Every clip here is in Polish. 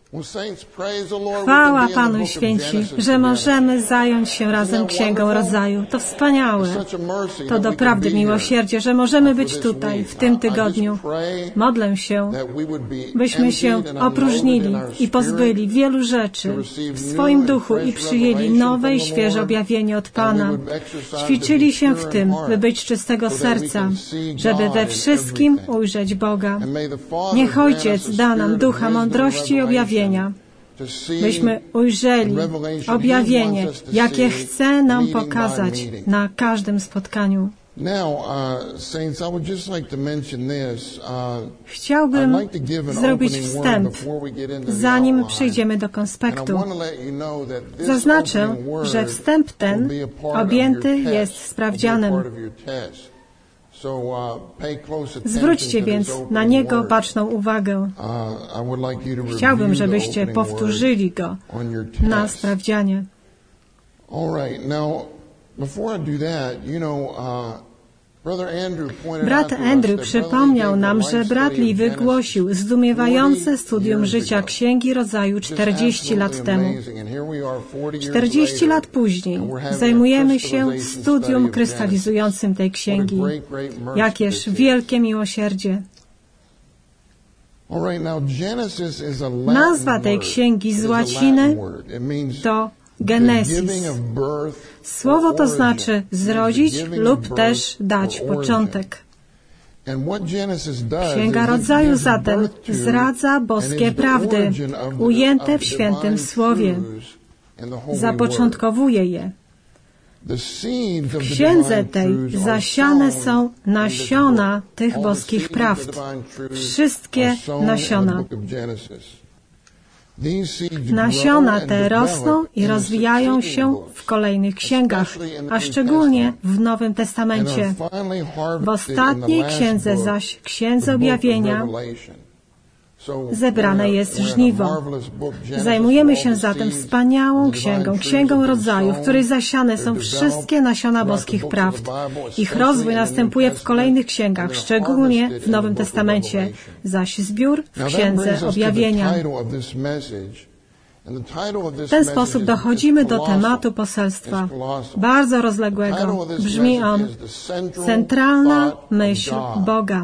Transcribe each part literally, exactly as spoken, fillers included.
Chwała Panu, święci, że możemy zająć się razem Księgą Rodzaju. To wspaniałe. To doprawdy miłosierdzie, że możemy być tutaj w tym tygodniu. Modlę się, byśmy się opróżnili i pozbyli wielu rzeczy w swoim duchu i przyjęli nowe i świeże objawienie od Pana. Ćwiczyli się w tym, by być czystego serca, żeby we wszystkim ujrzeć Boga. Niech Ojciec da nam ducha mądrości i objawienia, byśmy ujrzeli objawienie, jakie chce nam pokazać na każdym spotkaniu. Chciałbym zrobić wstęp, zanim przejdziemy do konspektu. Zaznaczę, że wstęp ten objęty jest sprawdzianem. Zwróćcie więc na niego baczną uwagę. Chciałbym, żebyście powtórzyli go na sprawdzianie. Brat Andrew przypomniał nam, że brat Lee wygłosił zdumiewające studium życia Księgi Rodzaju czterdzieści lat temu. czterdzieści lat później zajmujemy się studium krystalizującym tej księgi. Jakież wielkie miłosierdzie! Nazwa tej księgi z łaciny to Genesis. Słowo to znaczy zrodzić lub też dać początek. Księga Rodzaju zatem zdradza boskie prawdy, ujęte w Świętym Słowie. Zapoczątkowuje je. W księdze tej zasiane są nasiona tych boskich prawd. Wszystkie nasiona. Nasiona te rosną i rozwijają się w kolejnych księgach, a szczególnie w Nowym Testamencie. W ostatniej księdze zaś, Księdze Objawienia, zebrane jest żniwo. Zajmujemy się zatem wspaniałą księgą, Księgą Rodzaju, w której zasiane są wszystkie nasiona boskich prawd. Ich rozwój następuje w kolejnych księgach, szczególnie w Nowym Testamencie, zaś zbiór w Księdze Objawienia. W ten sposób dochodzimy do tematu poselstwa, bardzo rozległego. Brzmi on: centralna myśl Boga.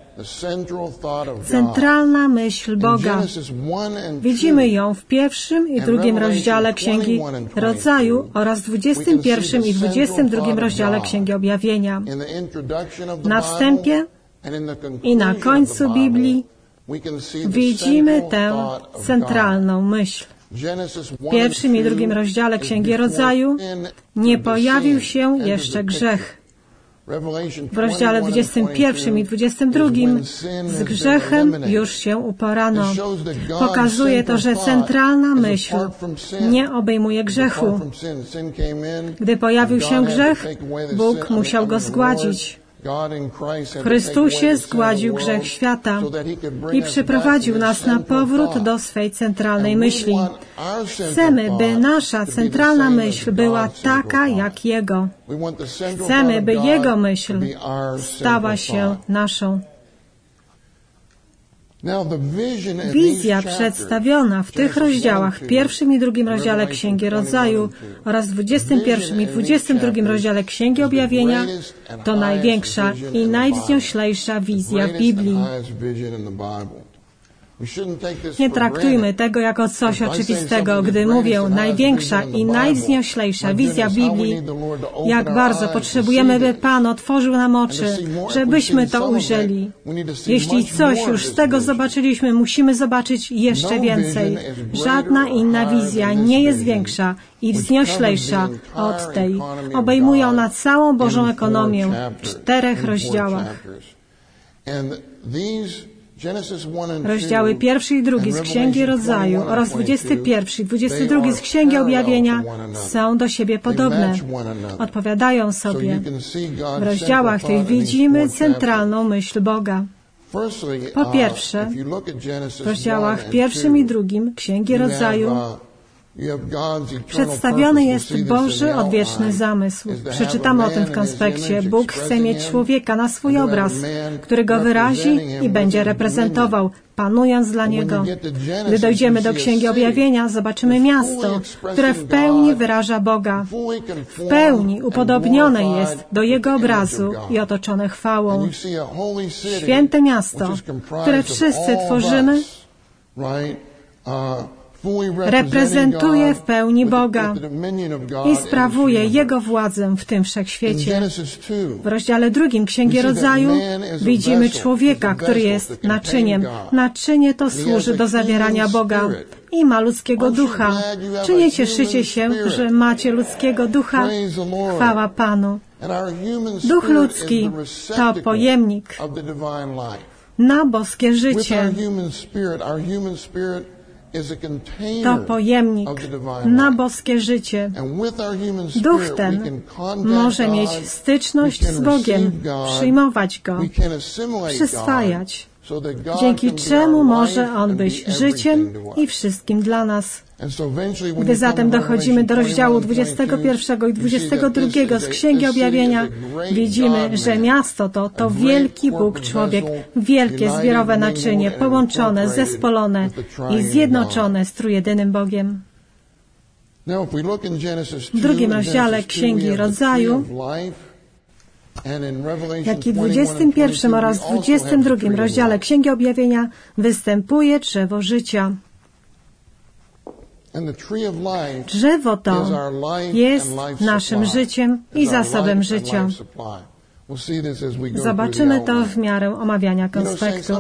Centralna myśl Boga. Widzimy ją w pierwszym i drugim rozdziale Księgi Rodzaju oraz w dwudziestym pierwszym i dwudziestym drugim rozdziale Księgi Objawienia. Na wstępie i na końcu Biblii widzimy tę centralną myśl. W pierwszym i drugim rozdziale Księgi Rodzaju nie pojawił się jeszcze grzech. W rozdziale dwudziestym pierwszym i dwudziestym drugim z grzechem już się uporano. Pokazuje to, że centralna myśl nie obejmuje grzechu. Gdy pojawił się grzech, Bóg musiał go zgładzić. W Chrystusie zgładził grzech świata i przyprowadził nas na powrót do swej centralnej myśli. Chcemy, by nasza centralna myśl była taka jak Jego. Chcemy, by Jego myśl stała się naszą. Wizja przedstawiona w tych rozdziałach, w pierwszym i drugim rozdziale Księgi Rodzaju oraz w dwudziestym pierwszym i dwudziestym drugim rozdziale Księgi Objawienia, to największa i najwznioślejsza wizja w Biblii. Nie traktujmy tego jako coś oczywistego, gdy mówię największa i najwznioślejsza wizja Biblii. Jak bardzo potrzebujemy, by Pan otworzył nam oczy, żebyśmy to ujrzeli. Jeśli coś już z tego zobaczyliśmy, musimy zobaczyć jeszcze więcej. Żadna inna wizja nie jest większa i wznioślejsza od tej. Obejmuje ona całą Bożą ekonomię w czterech rozdziałach. Rozdziały pierwszy i drugi z Księgi Rodzaju oraz dwudziesty pierwszy i dwudziesty drugi z Księgi Objawienia są do siebie podobne. Odpowiadają sobie. W rozdziałach tych widzimy centralną myśl Boga. Po pierwsze, w rozdziałach pierwszym i drugim Księgi Rodzaju Przedstawiony jest Boży odwieczny zamysł. Przeczytamy o tym w konspekcie. Bóg chce mieć człowieka na swój obraz, który go wyrazi i będzie reprezentował, panując dla Niego. Gdy dojdziemy do Księgi Objawienia, zobaczymy miasto, które w pełni wyraża Boga. W pełni upodobnione jest do Jego obrazu i otoczone chwałą. Święte miasto, które wszyscy tworzymy, reprezentuje w pełni Boga i sprawuje Jego władzę w tym wszechświecie. W rozdziale drugim Księgi Rodzaju widzimy człowieka, który jest naczyniem. Naczynie to służy do zawierania Boga i ma ludzkiego ducha. Czy nie cieszycie się, że macie ludzkiego ducha? Chwała Panu. Duch ludzki to pojemnik na boskie życie. To pojemnik na boskie życie. Duch ten może mieć styczność z Bogiem, przyjmować Go, przyswajać, dzięki czemu może On być życiem i wszystkim dla nas. Gdy zatem dochodzimy do rozdziału dwudziestego pierwszego i dwudziestego drugiego z Księgi Objawienia, widzimy, że miasto to to wielki Bóg człowiek, wielkie zbiorowe naczynie, połączone, zespolone i zjednoczone z trójjedynym Bogiem. W drugim rozdziale Księgi Rodzaju, jak i w dwudziestym pierwszym oraz dwudziestym drugim rozdziale Księgi Objawienia występuje drzewo życia. Drzewo to jest naszym życiem i zasobem życia. Zobaczymy to w miarę omawiania konspektu.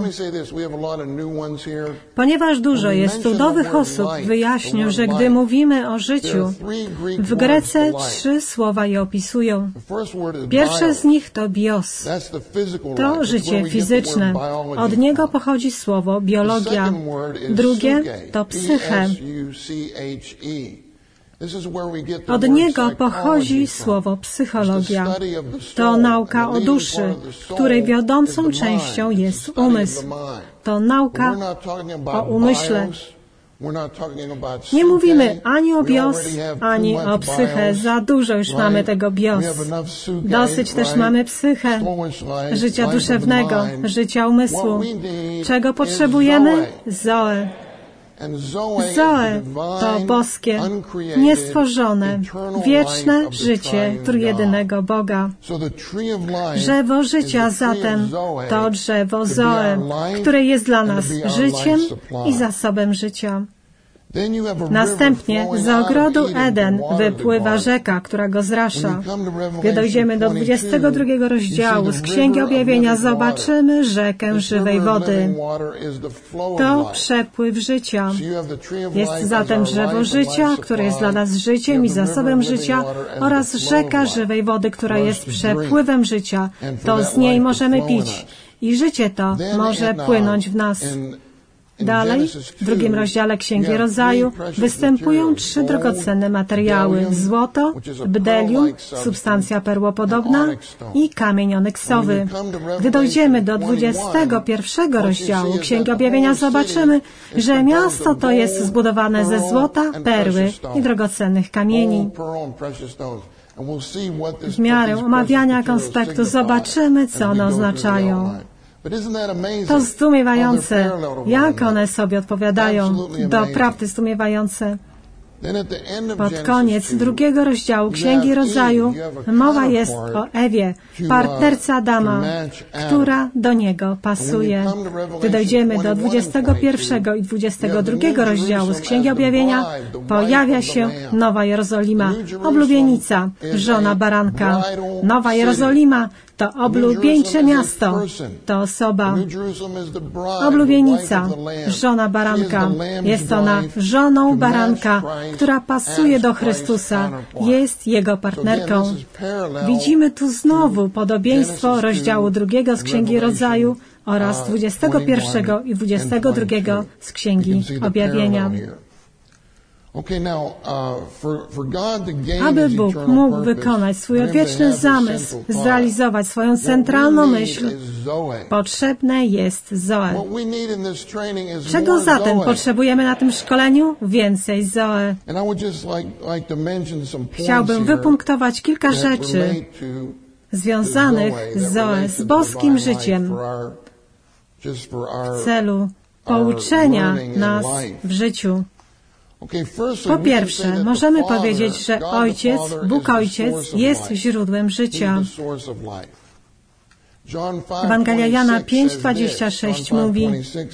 Ponieważ dużo jest tu nowych osób, wyjaśnię, że gdy mówimy o życiu, w Grece trzy słowa je opisują. Pierwsze z nich to bios. To życie fizyczne. Od niego pochodzi słowo biologia. Drugie to psyche. Od niego pochodzi słowo psychologia. To nauka o duszy, której wiodącą częścią jest umysł. To nauka o umyśle. Nie mówimy ani o bios, ani o psyche. Za dużo już mamy tego bios. Dosyć też mamy psyche, życia duszewnego, życia umysłu. Czego potrzebujemy? Zoe. Zoe to boskie, niestworzone, wieczne życie trójjedynego Boga. Drzewo życia zatem to drzewo Zoe, które jest dla nas życiem i zasobem życia. Następnie z ogrodu Eden wypływa rzeka, która go zrasza. Gdy dojdziemy do dwudziestego drugiego rozdziału z Księgi Objawienia, zobaczymy rzekę żywej wody. To przepływ życia. Jest zatem drzewo życia, które jest dla nas życiem i zasobem życia, oraz rzeka żywej wody, która jest przepływem życia. To z niej możemy pić i życie to może płynąć w nas. Dalej, w drugim rozdziale Księgi Rodzaju występują trzy drogocenne materiały. Złoto, bdelium, substancja perłopodobna i kamień onyksowy. Gdy dojdziemy do dwudziestego pierwszego rozdziału Księgi Objawienia, zobaczymy, że miasto to jest zbudowane ze złota, perły i drogocennych kamieni. W miarę omawiania konspektu zobaczymy, co one oznaczają. To zdumiewające, jak one sobie odpowiadają. Doprawdy zdumiewające. Pod koniec drugiego rozdziału Księgi Rodzaju mowa jest o Ewie, partnerce Adama, która do niego pasuje. Gdy dojdziemy do dwudziestego pierwszego i dwudziestego drugiego rozdziału z Księgi Objawienia, pojawia się Nowa Jerozolima, oblubienica, żona baranka. Nowa Jerozolima to oblubieńcze miasto, to osoba. Oblubienica, żona baranka. Jest ona żoną baranka, która pasuje do Chrystusa, jest Jego partnerką. Widzimy tu znowu podobieństwo rozdziału drugiego z Księgi Rodzaju oraz dwudziestego pierwszego i dwudziestego drugiego z Księgi Objawienia. Aby Bóg mógł wykonać swój odwieczny zamysł, zrealizować swoją centralną myśl, potrzebne jest Zoe. Czego zatem potrzebujemy na tym szkoleniu? Więcej Zoe. Chciałbym wypunktować kilka rzeczy związanych z Zoe, z boskim życiem, w celu pouczenia nas w życiu. Po pierwsze, możemy powiedzieć, że Ojciec, Bóg Ojciec jest źródłem życia. Ewangelia Jana pięć dwadzieścia sześć mówi: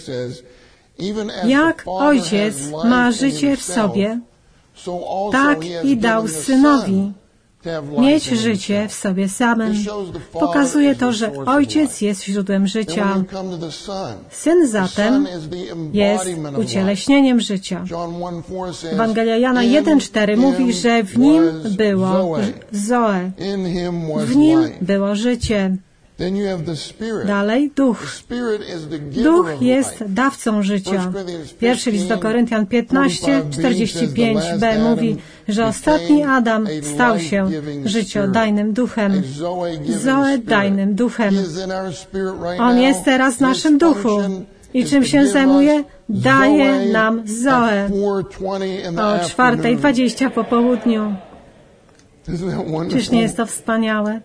jak Ojciec ma życie w sobie, tak i dał Synowi mieć życie w sobie samym. Pokazuje to, że Ojciec jest źródłem życia. Syn zatem jest ucieleśnieniem życia. Ewangelia Jana jeden cztery mówi, że w Nim było Zoe. W Nim było życie. Dalej Duch. Duch jest dawcą życia. Pierwszy list do Koryntian piętnaście czterdzieści pięć b mówi, że ostatni Adam stał się życiodajnym duchem. Zoe dajnym duchem. On jest teraz w naszym duchu. I czym się zajmuje? Daje nam Zoe. O czwartej dwadzieścia po południu. Czyż nie jest to wspaniałe?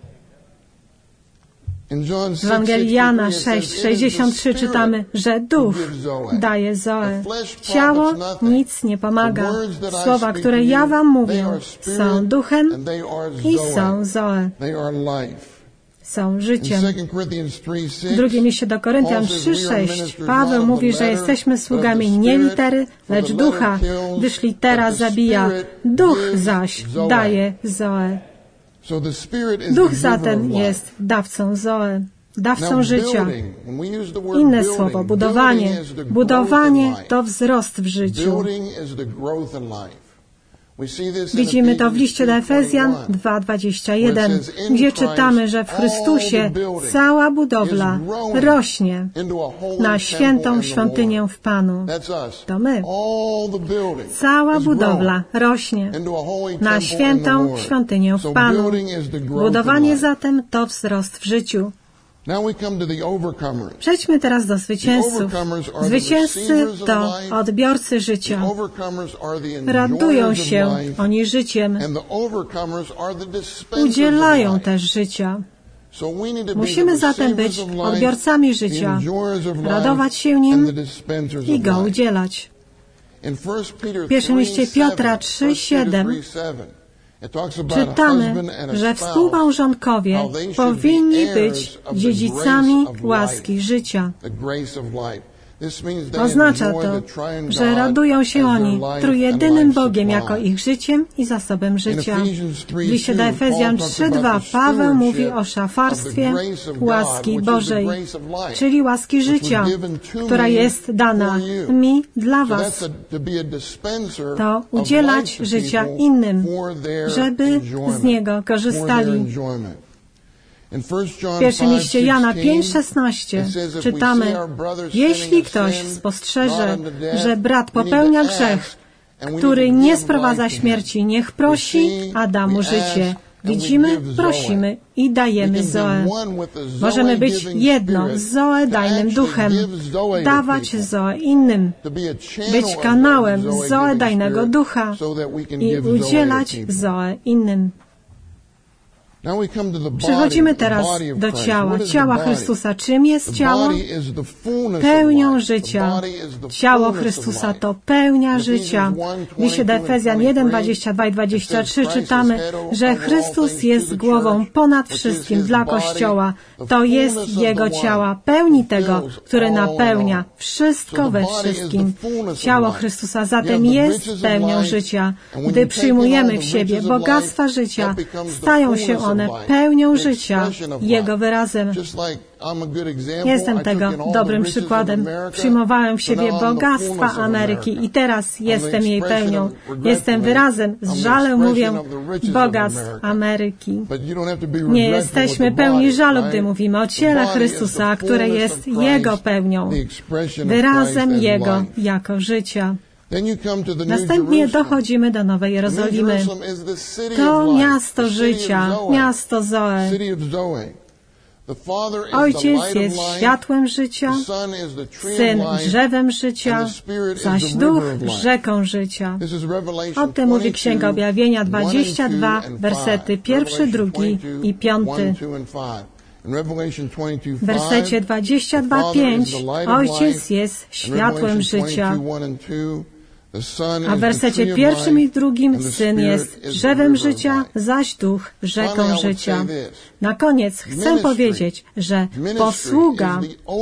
W Ewangelii Jana sześć sześćdziesiąt trzy czytamy, że Duch daje Zoe. Ciało nic nie pomaga. Słowa, które ja wam mówię, są duchem i są Zoe. Są życiem. W drugim liście do Koryntian trzy sześć Paweł mówi, że jesteśmy sługami nie litery, lecz ducha, gdyż litera zabija, duch zaś daje Zoe. Duch zatem jest dawcą Zoe, dawcą życia. Inne słowo, budowanie. Budowanie to wzrost w życiu. Widzimy to w liście do Efezjan dwa dwadzieścia jeden, gdzie czytamy, że w Chrystusie cała budowla rośnie na świętą świątynię w Panu. To my. Cała budowla rośnie na świętą świątynię w Panu. Budowanie zatem to wzrost w życiu. Przejdźmy teraz do zwycięzców. Zwycięzcy to odbiorcy życia. Radują się oni życiem. Udzielają też życia. Musimy zatem być odbiorcami życia, radować się nim i go udzielać. W pierwszym liście Piotra trzy siedem czytamy, że współmałżonkowie powinni być dziedzicami łaski życia. Oznacza to, że radują się oni trójjedynym Bogiem jako ich życiem i zasobem życia. W liście do Efezjan trzy dwa Paweł mówi o szafarstwie łaski Bożej, czyli łaski życia, która jest dana mi dla was. To udzielać życia innym, żeby z niego korzystali. W pierwszym liście Jana pięć szesnaście czytamy: jeśli ktoś spostrzeże, że brat popełnia grzech, który nie sprowadza śmierci, niech prosi, a da mu życie. Widzimy, prosimy i dajemy Zoe. Możemy być jedno z Zoe dajnym duchem, dawać Zoe innym, być kanałem Zoe dajnego ducha i udzielać Zoe innym. Przechodzimy teraz do ciała, ciała Chrystusa. Czym jest ciało? Pełnią życia. Ciało Chrystusa to pełnia życia. W liście do Efezjan jeden dwadzieścia dwa i dwadzieścia trzy czytamy, że Chrystus jest głową ponad wszystkim dla Kościoła. To jest Jego ciała, pełni tego, który napełnia wszystko we wszystkim. Ciało Chrystusa zatem jest pełnią życia. Gdy przyjmujemy w siebie bogactwa życia, stają się one pełnią życia, Jego wyrazem. Jestem tego dobrym przykładem. Przyjmowałem w siebie bogactwa Ameryki i teraz jestem jej pełnią. Jestem wyrazem, z żalem mówię, bogactw Ameryki. Nie jesteśmy pełni żalu, gdy mówimy o ciele Chrystusa, które jest Jego pełnią, wyrazem Jego jako życia. Następnie dochodzimy do Nowej Jerozolimy. To miasto życia, miasto Zoe. Ojciec jest światłem życia, Syn drzewem życia, zaś Duch rzeką życia. O tym mówi Księga Objawienia dwadzieścia dwa, wersety pierwszy, drugi i piąty. W wersecie dwadzieścia dwa, pięć Ojciec jest światłem życia, a w wersecie pierwszym i drugim Syn jest drzewem życia, zaś Duch rzeką życia. Na koniec chcę powiedzieć, że posługa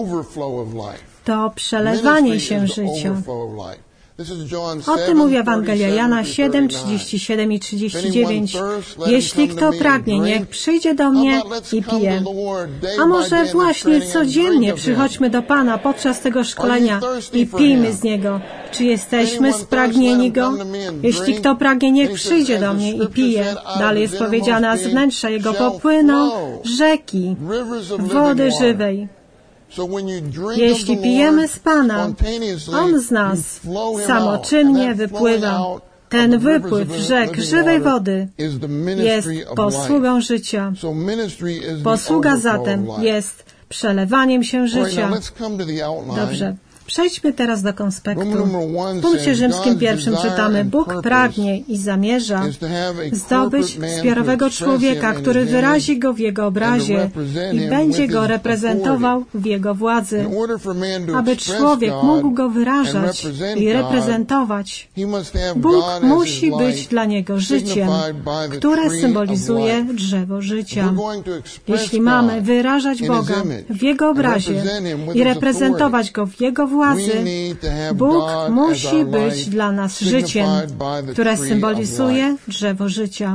to przelewanie się życia. O tym mówi Ewangelia Jana siedem, trzydzieści siedem i trzydzieści dziewięć. Jeśli kto pragnie, niech przyjdzie do mnie i pije. A może właśnie codziennie przychodźmy do Pana podczas tego szkolenia i pijmy z Niego. Czy jesteśmy spragnieni Go? Jeśli kto pragnie, niech przyjdzie do mnie i pije. Dalej jest powiedziane, a z wnętrza Jego popłyną rzeki wody żywej. Jeśli pijemy z Pana, On z nas samoczynnie wypływa. Ten wypływ rzek żywej wody jest posługą życia. Posługa zatem jest przelewaniem się życia. Dobrze. Przejdźmy teraz do konspektu. W punkcie rzymskim pierwszym czytamy: Bóg pragnie i zamierza zdobyć zbiorowego człowieka, który wyrazi Go w Jego obrazie i będzie Go reprezentował w Jego władzy. Aby człowiek mógł Go wyrażać i reprezentować, Bóg musi być dla niego życiem, które symbolizuje drzewo życia. Jeśli mamy wyrażać Boga w Jego obrazie i reprezentować Go w Jego władzy, Bóg musi być dla nas życiem, które symbolizuje drzewo życia.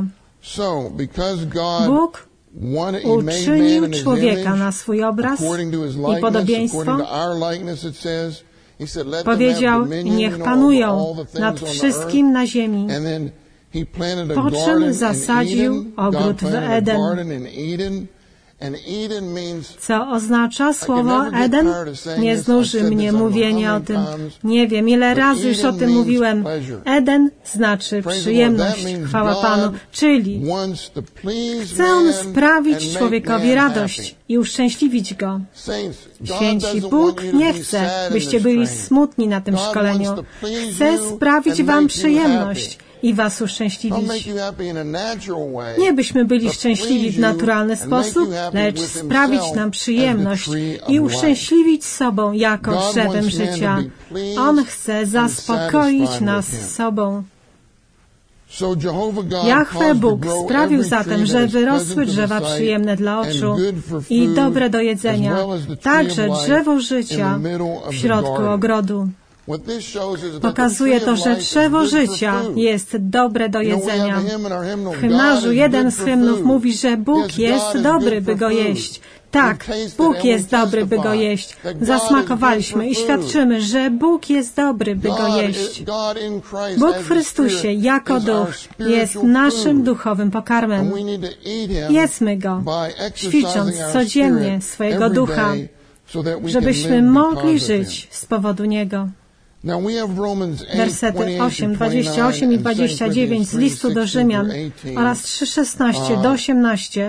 Bóg uczynił człowieka na swój obraz i podobieństwo. Powiedział, niech panują nad wszystkim na ziemi. Po czym zasadził ogród w Eden. Co oznacza słowo Eden? Nie znuży mnie mówienie o tym. Nie wiem, ile razy już o tym mówiłem. Eden znaczy przyjemność, chwała Panu. Czyli chce On sprawić człowiekowi radość i uszczęśliwić go. Święci, Bóg nie chce, byście byli smutni na tym szkoleniu. Chce sprawić wam przyjemność i was uszczęśliwić. Nie byśmy byli szczęśliwi w naturalny sposób, lecz sprawić nam przyjemność i uszczęśliwić sobą jako drzewem życia. On chce zaspokoić nas sobą. Jahwe Bóg sprawił zatem, że wyrosły drzewa przyjemne dla oczu i dobre do jedzenia, także drzewo życia w środku ogrodu. Pokazuje to, że drzewo życia jest dobre do jedzenia. W hymnarzu jeden z hymnów mówi, że Bóg jest dobry, by go jeść. Tak, Bóg jest dobry, by go jeść. Zasmakowaliśmy i świadczymy, że Bóg jest dobry, by go jeść. Bóg w Chrystusie, jako Duch, jest naszym duchowym pokarmem. Jedzmy Go, ćwicząc codziennie swojego ducha, żebyśmy mogli żyć z powodu Niego. Wersety osiem, dwadzieścia osiem i dwadzieścia dziewięć z listu do Rzymian oraz trzy, szesnaście do osiemnaście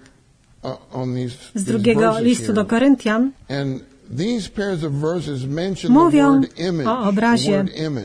z drugiego listu do Koryntian mówią o obrazie.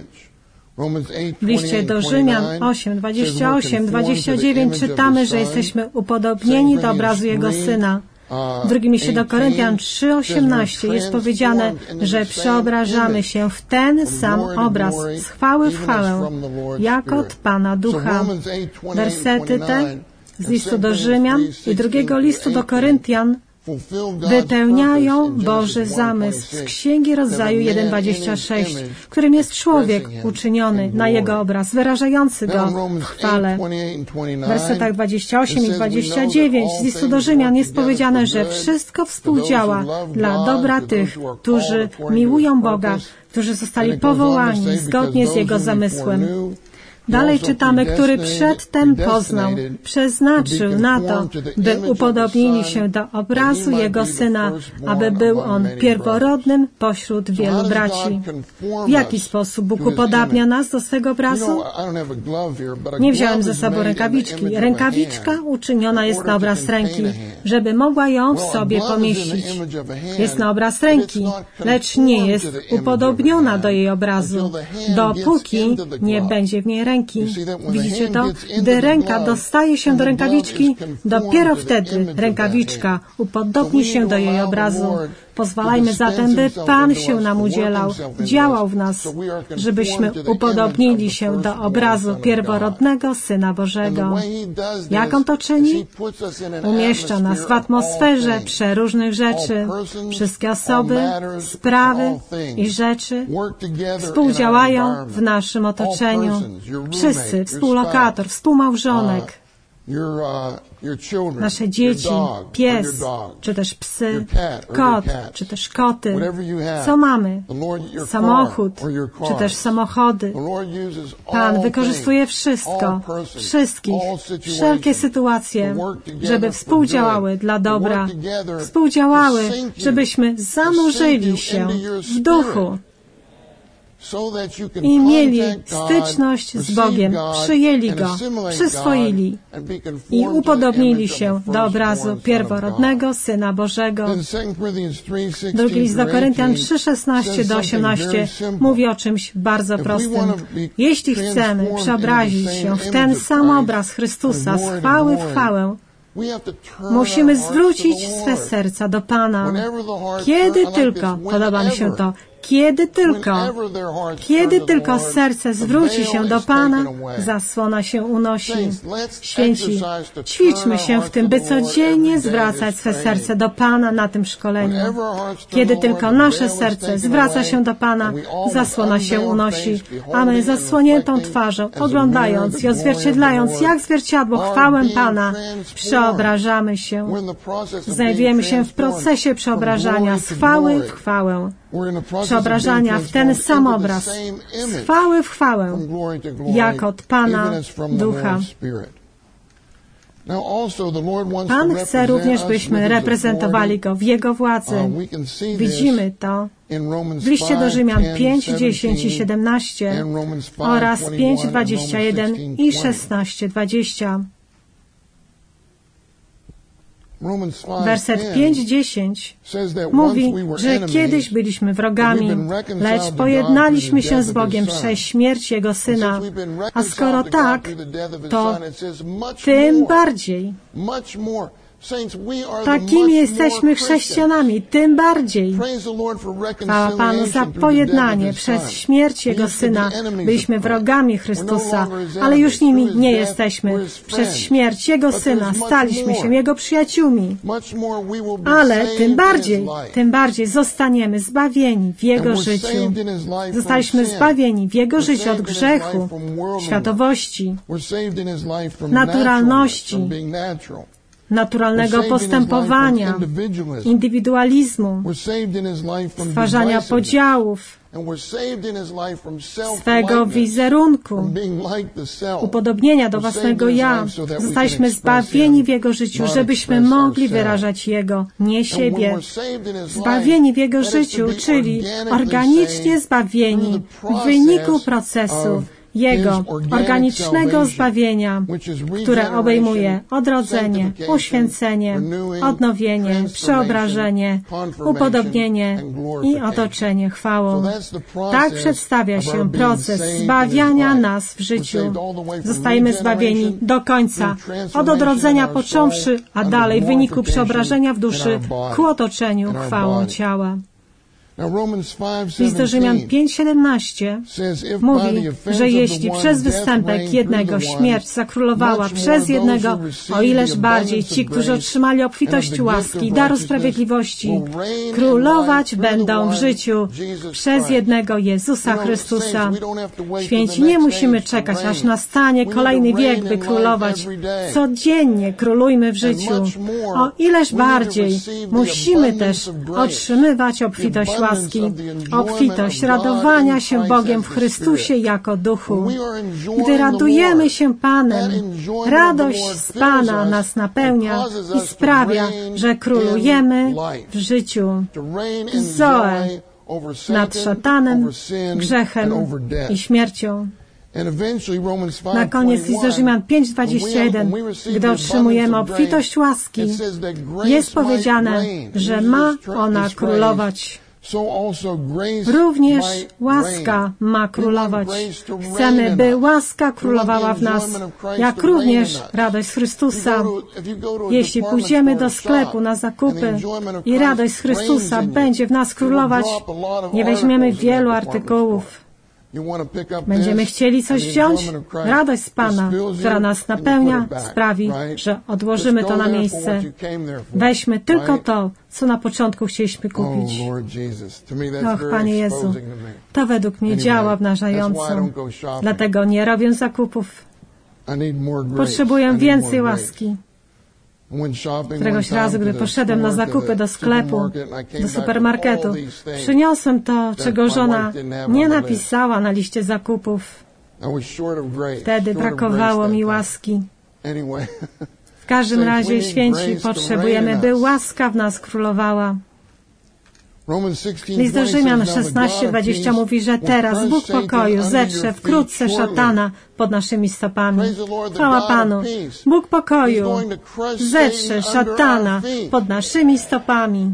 W liście do Rzymian osiem, dwadzieścia osiem, dwadzieścia dziewięć czytamy, że jesteśmy upodobnieni do obrazu Jego Syna. W drugim liście do Koryntian trzy, osiemnaście jest powiedziane, że przeobrażamy się w ten sam obraz, z chwały w chwałę, jak od Pana Ducha. Wersety te z listu do Rzymian i drugiego listu do Koryntian wypełniają Boży zamysł z Księgi Rodzaju jeden, dwadzieścia sześć, którym jest człowiek uczyniony na Jego obraz, wyrażający Go w chwale. W wersetach dwadzieścia osiem i dwadzieścia dziewięć z listu do Rzymian jest powiedziane, że wszystko współdziała dla dobra tych, którzy miłują Boga, którzy zostali powołani zgodnie z Jego zamysłem. Dalej czytamy, który przedtem poznał, przeznaczył na to, by upodobnili się do obrazu Jego Syna, aby był On pierworodnym pośród wielu braci. W jaki sposób Bóg upodabnia nas do swego obrazu? Nie wziąłem ze sobą rękawiczki. Rękawiczka uczyniona jest na obraz ręki, żeby mogła ją w sobie pomieścić. Jest na obraz ręki, lecz nie jest upodobniona do jej obrazu, dopóki nie będzie w niej ręki. Widzicie to? Gdy ręka dostaje się do rękawiczki, dopiero wtedy rękawiczka upodobni się do jej obrazu. Pozwalajmy zatem, by Pan się nam udzielał, działał w nas, żebyśmy upodobnili się do obrazu pierworodnego Syna Bożego. Jak On to czyni? Umieszcza nas w atmosferze przeróżnych rzeczy. Wszystkie osoby, sprawy i rzeczy współdziałają w naszym otoczeniu. Wszyscy, współlokator, współmałżonek, nasze dzieci, pies, czy też psy, kot, czy też koty, co mamy, samochód, czy też samochody. Pan wykorzystuje wszystko, wszystkich, wszelkie sytuacje, żeby współdziałały dla dobra, współdziałały, żebyśmy zanurzyli się w duchu i mieli styczność z Bogiem, przyjęli Go, przyswoili i upodobnili się do obrazu pierworodnego Syna Bożego. Drugi list do Koryntian trzy, szesnaście do osiemnaście mówi o czymś bardzo prostym. Jeśli chcemy przeobrazić się w ten sam obraz Chrystusa z chwały w chwałę, musimy zwrócić swe serca do Pana. Kiedy tylko, podoba mi się to, Kiedy tylko, kiedy tylko serce zwróci się do Pana, zasłona się unosi. Święci, ćwiczmy się w tym, by codziennie zwracać swe serce do Pana na tym szkoleniu. Kiedy tylko nasze serce zwraca się do Pana, zasłona się unosi, a my zasłoniętą twarzą, oglądając i odzwierciedlając jak zwierciadło chwałę Pana, przeobrażamy się. Znajdujemy się w procesie przeobrażania z chwały w chwałę. Przeobrażania w ten sam obraz, z chwały w chwałę, jak od Pana Ducha. Pan chce również, byśmy reprezentowali Go w Jego władzy. Widzimy to w liście do Rzymian pięć, dziesięć i siedemnaście oraz pięć, dwadzieścia jeden i szesnaście, dwadzieścia. Werset pięć dziesięć mówi, że kiedyś byliśmy wrogami, lecz pojednaliśmy się z Bogiem przez śmierć Jego Syna. A skoro tak, to tym bardziej. Takimi jesteśmy chrześcijanami, tym bardziej. Chwała Panu za pojednanie przez śmierć Jego Syna. Byliśmy wrogami Chrystusa, ale już nimi nie jesteśmy. Przez śmierć Jego Syna staliśmy się Jego przyjaciółmi. Ale tym bardziej, tym bardziej zostaniemy zbawieni w Jego życiu. Zostaliśmy zbawieni w Jego życiu od grzechu, światowości, naturalności, naturalnego postępowania, indywidualizmu, stwarzania podziałów, swego wizerunku, upodobnienia do własnego ja. Zostaliśmy zbawieni w Jego życiu, żebyśmy mogli wyrażać Jego, nie siebie. Zbawieni w Jego życiu, czyli organicznie zbawieni w wyniku procesu Jego organicznego zbawienia, które obejmuje odrodzenie, uświęcenie, odnowienie, przeobrażenie, upodobnienie i otoczenie chwałą. Tak przedstawia się proces zbawiania nas w życiu. Zostajemy zbawieni do końca, od odrodzenia począwszy, a dalej w wyniku przeobrażenia w duszy ku otoczeniu chwałą ciała. List do Rzymian pięć, siedemnaście mówi, że jeśli przez występek jednego śmierć zakrólowała przez jednego, o ileż bardziej ci, którzy otrzymali obfitość łaski i daru sprawiedliwości, królować będą w życiu przez jednego Jezusa Chrystusa. Święci, nie musimy czekać, aż nastanie kolejny wiek, by królować. Codziennie królujmy w życiu. O ileż bardziej musimy też otrzymywać obfitość łaski łaski, obfitość radowania się Bogiem w Chrystusie jako Duchu. Gdy radujemy się Panem, radość z Pana nas napełnia i sprawia, że królujemy w życiu. Zoe nad szatanem, grzechem i śmiercią. Na koniec listu Rzymian pięć dwadzieścia jeden, gdy otrzymujemy obfitość łaski, jest powiedziane, że ma ona królować. Również łaska ma królować. Chcemy, by łaska królowała w nas, jak również radość z Chrystusa. Jeśli pójdziemy do sklepu na zakupy i radość z Chrystusa będzie w nas królować, nie weźmiemy wielu artykułów. Będziemy chcieli coś wziąć? Radość z Pana, która nas napełnia, sprawi, że odłożymy to na miejsce. Weźmy tylko to, co na początku chcieliśmy kupić. Och, Panie Jezu, to według mnie działa obnażająco. Dlatego nie robię zakupów. Potrzebuję więcej łaski. Któregoś razu, gdy poszedłem na zakupy do sklepu, do supermarketu, przyniosłem to, czego żona nie napisała na liście zakupów. Wtedy brakowało mi łaski. W każdym razie, święci, potrzebujemy, by łaska w nas królowała. List do Rzymian szesnaście dwadzieścia mówi, że teraz Bóg pokoju zetrze wkrótce szatana pod naszymi stopami. Chwała Panu. Bóg pokoju zetrze szatana pod naszymi stopami.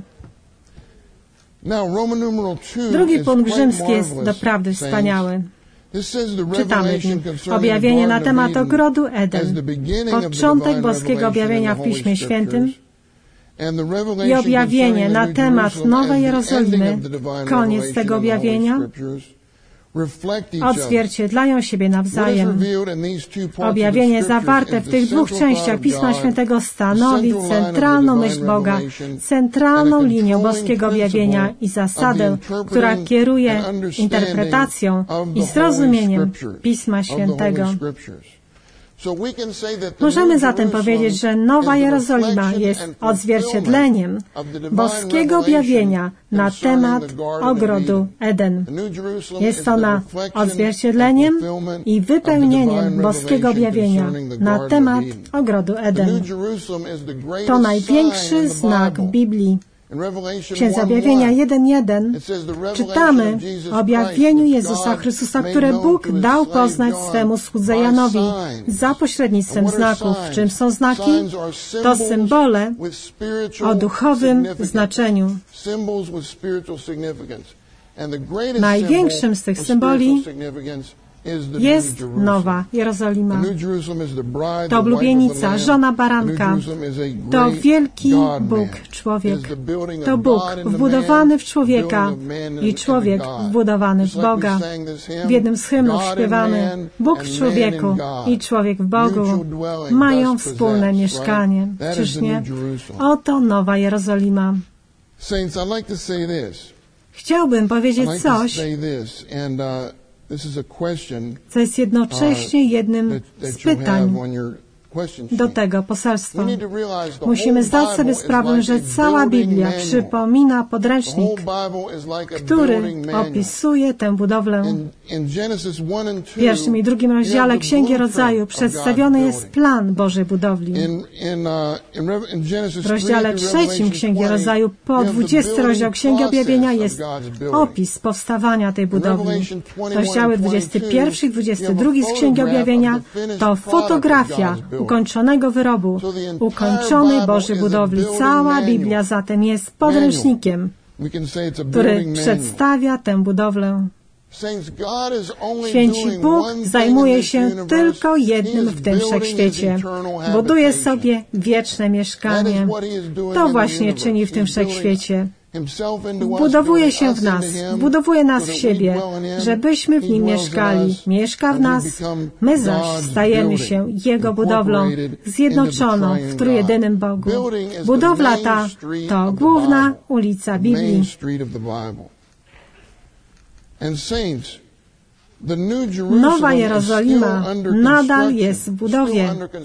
Drugi punkt rzymski jest doprawdy wspaniały. Czytamy w nim objawienie na temat ogrodu Eden, początek boskiego objawienia w Piśmie Świętym i objawienie na temat Nowej Jerozolimy, koniec tego objawienia, odzwierciedlają siebie nawzajem. Objawienie zawarte w tych dwóch częściach Pisma Świętego stanowi centralną myśl Boga, centralną linię boskiego objawienia i zasadę, która kieruje interpretacją i zrozumieniem Pisma Świętego. Możemy zatem powiedzieć, że Nowa Jerozolima jest odzwierciedleniem boskiego objawienia na temat ogrodu Eden. Jest ona odzwierciedleniem i wypełnieniem boskiego objawienia na temat ogrodu Eden. To największy znak Biblii. W Księdze Objawienia jeden jeden czytamy o objawieniu Jezusa Chrystusa, które Bóg dał poznać swemu słudze Janowi za pośrednictwem znaków. W czym są znaki? To symbole o duchowym znaczeniu. Największym z tych symboli jest Nowa Jerozolima. To oblubienica, żona baranka. To wielki Bóg, człowiek. To Bóg wbudowany w człowieka i człowiek wbudowany w Boga. W jednym z hymnów śpiewamy: Bóg w człowieku i człowiek w Bogu mają wspólne mieszkanie. Czyż nie? Oto Nowa Jerozolima. Chciałbym powiedzieć coś, co jest jednocześnie jednym z pytań do tego poselstwa. Musimy zdać sobie sprawę, że cała Biblia przypomina podręcznik, który opisuje tę budowlę. W pierwszym i drugim rozdziale Księgi Rodzaju przedstawiony jest plan Bożej budowli. W rozdziale trzecim Księgi Rodzaju, po dwudziesty rozdział Księgi Objawienia, jest opis powstawania tej budowli. Rozdziały dwudziesty pierwszy i dwudziesty drugi z Księgi Objawienia to fotografia ukończonego wyrobu, ukończonej Bożej budowli. Cała Biblia zatem jest podręcznikiem, który przedstawia tę budowlę. Święci, Bóg zajmuje się tylko jednym w tym wszechświecie. Buduje sobie wieczne mieszkanie. To właśnie czyni w tym wszechświecie. Wbudowuje się w nas, wbudowuje nas w siebie, żebyśmy w Nim mieszkali. Mieszka w nas, my zaś stajemy się Jego budowlą, zjednoczoną w trójjedynym Bogu. Budowla ta to główna ulica Biblii. Nowa Jerozolima nadal jest w budowie.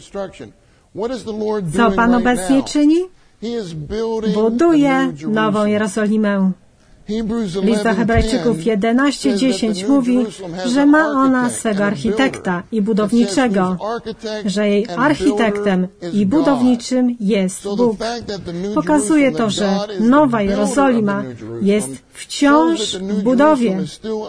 Co Pan obecnie czyni? Buduje Nową Jerozolimę. List do Hebrajczyków jedenaście dziesięć mówi, że ma ona swego architekta i budowniczego, że jej architektem i budowniczym jest Bóg. Pokazuje to, że Nowa Jerozolima jest wciąż w budowie,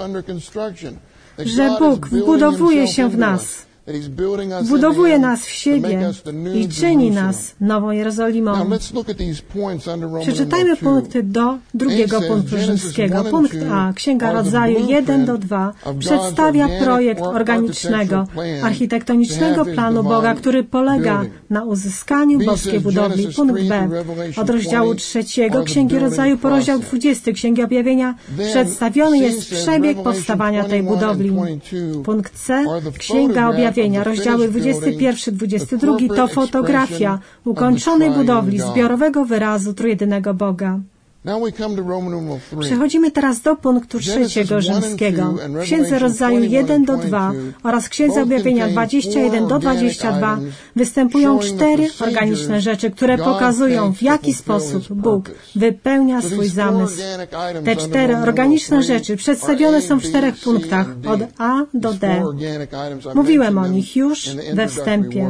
że Bóg wbudowuje się w nas. Budowuje nas w siebie i czyni nas Nową Jerozolimą. Przeczytajmy punkty do drugiego punktu rzymskiego. Punkt A. Księga Rodzaju jeden do dwa przedstawia projekt organicznego, architektonicznego planu Boga, który polega na uzyskaniu boskiej budowli. Punkt B. Od rozdziału trzeciego Księgi Rodzaju po rozdział dwudziesty Księgi Objawienia przedstawiony jest przebieg powstawania tej budowli. Punkt C. Księga Objawienia rozdziały dwudziesty pierwszy do dwudziestego drugiego to fotografia ukończonej budowli zbiorowego wyrazu trójjedynego Boga. Przechodzimy teraz do punktu trzeciego rzymskiego. W Księdze Rodzaju jeden do dwustu oraz Księdze Objawienia dwudziestego pierwszego do dwudziestego drugiego występują cztery organiczne rzeczy, które pokazują, w jaki sposób Bóg wypełnia swój zamysł. Te cztery organiczne rzeczy przedstawione są w czterech punktach, od A do D. Mówiłem o nich już we wstępie.